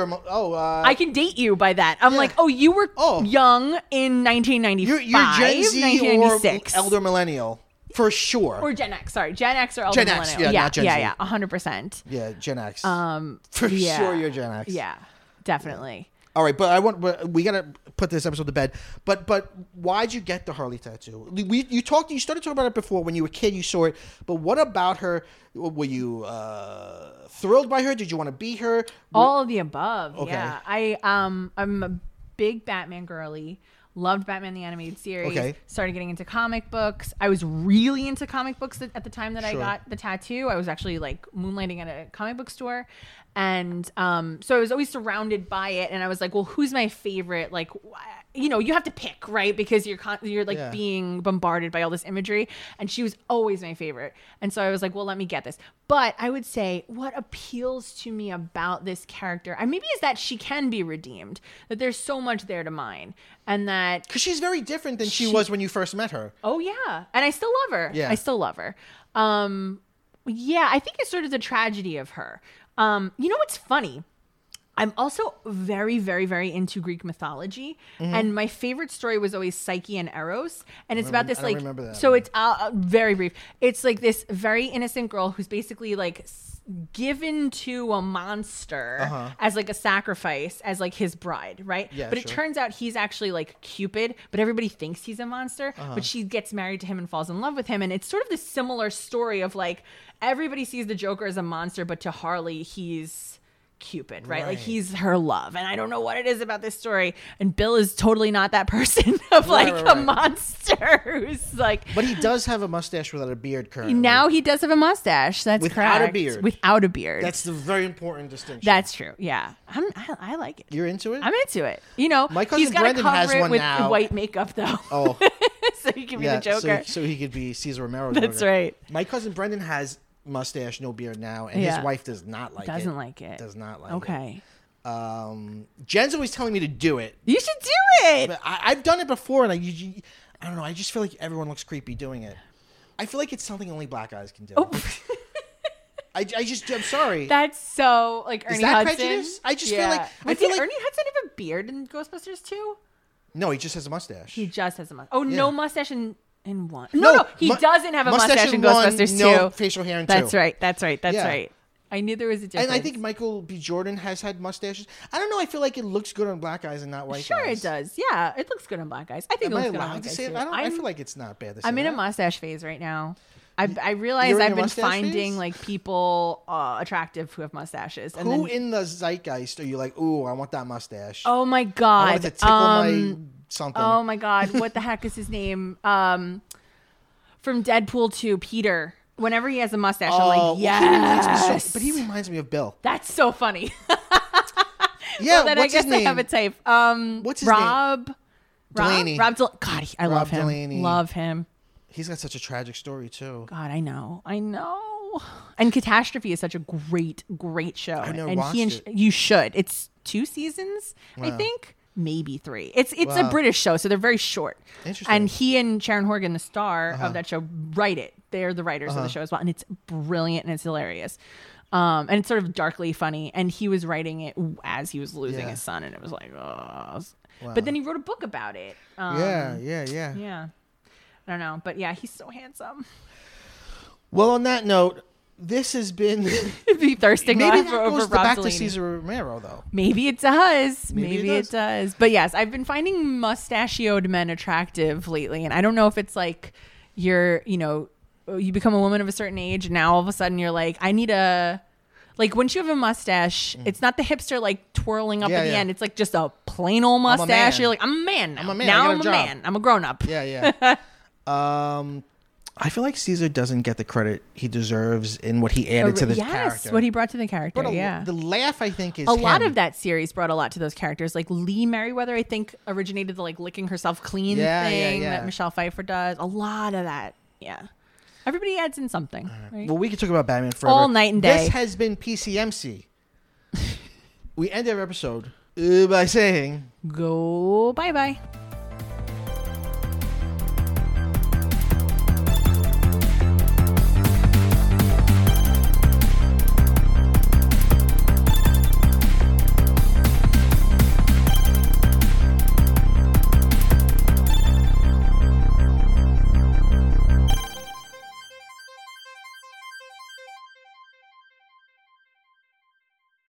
I can date you by that. I'm like, oh, you were young in 1995, you're Gen Z 1996. or elder millennial for sure. Or Gen X. Sorry, Gen X or elder Gen X, millennial. yeah, not Gen Z. Yeah, 100%. Yeah, Gen X. For sure you're Gen X. Yeah, definitely. All right, but we gotta put this episode to bed. But why'd you get the Harley tattoo? You started talking about it before when you were a kid. You saw it, but what about her? Were you thrilled by her? Did you want to be her? All of the above. Okay. Yeah, I'm a big Batman girly. Loved Batman the Animated Series. Okay. Started getting into comic books. I was really into comic books at the time that I got the tattoo. I was actually like moonlighting at a comic book store. And so I was always surrounded by it. And I was like, well, who's my favorite? Like, you have to pick, right? Because you're like being bombarded by all this imagery. And she was always my favorite. And so I was like, well, let me get this. But I would say what appeals to me about this character, and maybe is that she can be redeemed, that there's so much there to mine. And that... Because she's very different than she was when you first met her. Oh, yeah. And I still love her. Yeah. I still love her. Yeah, I think it's sort of the tragedy of her. You know what's funny? I'm also very, very, very into Greek mythology, and my favorite story was always Psyche and Eros, and it's about this I don't remember that. So it's very brief. It's like this very innocent girl who's basically like given to a monster as like a sacrifice, as like his bride, right? Yeah, but it turns out he's actually like Cupid, but everybody thinks he's a monster. But she gets married to him and falls in love with him, and it's sort of this similar story of like everybody sees the Joker as a monster, but to Harley he's Cupid, right? Like he's her love, and I don't know what it is about this story. And Bill is totally not that person of like a monster who's like. But he does have a mustache without a beard currently. Now he does have a mustache. That's Without correct. a beard. Without a beard. That's the very important distinction. That's true. Yeah, I like it. You're into it? I'm into it. You know, My cousin he's got Brendan to cover has it one with now. white makeup though. Oh, so he can be the Joker. So he could be Cesar Romero. That's right. My cousin Brendan has mustache, no beard now, and his wife does not like it. Doesn't like it. Does not like it. Okay. Jen's always telling me to do it. You should do it. But I've done it before, and I don't know. I just feel like everyone looks creepy doing it. I feel like it's something only black guys can do. Oh. I'm sorry. That's so like Ernie Is that Hudson. prejudice? I just feel like Did Ernie Hudson have a beard in Ghostbusters too? No, he just has a mustache. He just has a mustache. Oh, no mustache in one. No, No, he doesn't have a mustache in one, Ghostbusters no 2. facial hair in 2. That's right. That's Yeah. right. I knew there was a difference. And I think Michael B. Jordan has had mustaches. I don't know. I feel like it looks good on black guys and not white guys. Sure, it does. Yeah, it looks good on black guys. I think Am it I looks good on allowed white to guys say it? too. I feel like it's not bad to say I'm in a that. mustache phase right now. I realize You're in I've your been mustache finding phase? like people attractive who have mustaches. And Who then, in the zeitgeist are you like, ooh, I want that mustache? oh my I god, want it to tickle my something. oh my god, what the heck is his name? From Deadpool 2, Peter. Whenever he has a mustache, I'm like, yes. But he reminds me of Bill. That's so funny. Yeah, Well, then what's I guess his name? I have a type. What's his Rob Delaney. God, I love him. Delaney. Love him. He's got such a tragic story too. God, I know. And Catastrophe is such a great show. I never and watched it. You should. It's 2 seasons, I think. Maybe 3. It's a British show, so they're very short. Interesting. And he and Sharon Horgan, the star of that show, write it. They're the writers of the show as well, and it's brilliant and it's hilarious. And it's sort of darkly funny. And he was writing it as he was losing his son, and it was like, oh. But then he wrote a book about it. Yeah. Yeah. I don't know, but yeah, he's so handsome. Well, on that note, this has been. Be thirsting Maybe that over goes Rob back Delaney. to Cesar Romero, though. Maybe it does. Maybe It does. But yes, I've been finding mustachioed men attractive lately, and I don't know if it's like you become a woman of a certain age, and now all of a sudden you're like, I need a. Like, once you have a mustache, it's not the hipster, like, twirling up at the end. It's, like, just a plain old mustache. You're like, I'm a man now. I'm a man. Now I got I'm a a job. man. I'm a grown-up. Yeah. I feel like Caesar doesn't get the credit he deserves in what he added to this character. What he brought to the character, But yeah. the laugh, I think, is A lot him. of that series brought a lot to those characters. Like, Lee Merriweather, I think, originated the, like, licking herself clean thing that Michelle Pfeiffer does. A lot of that, yeah. Everybody adds in something. Right? Well, we could talk about Batman forever. All night and day. This has been PCMC. We end our episode by saying, Go bye-bye.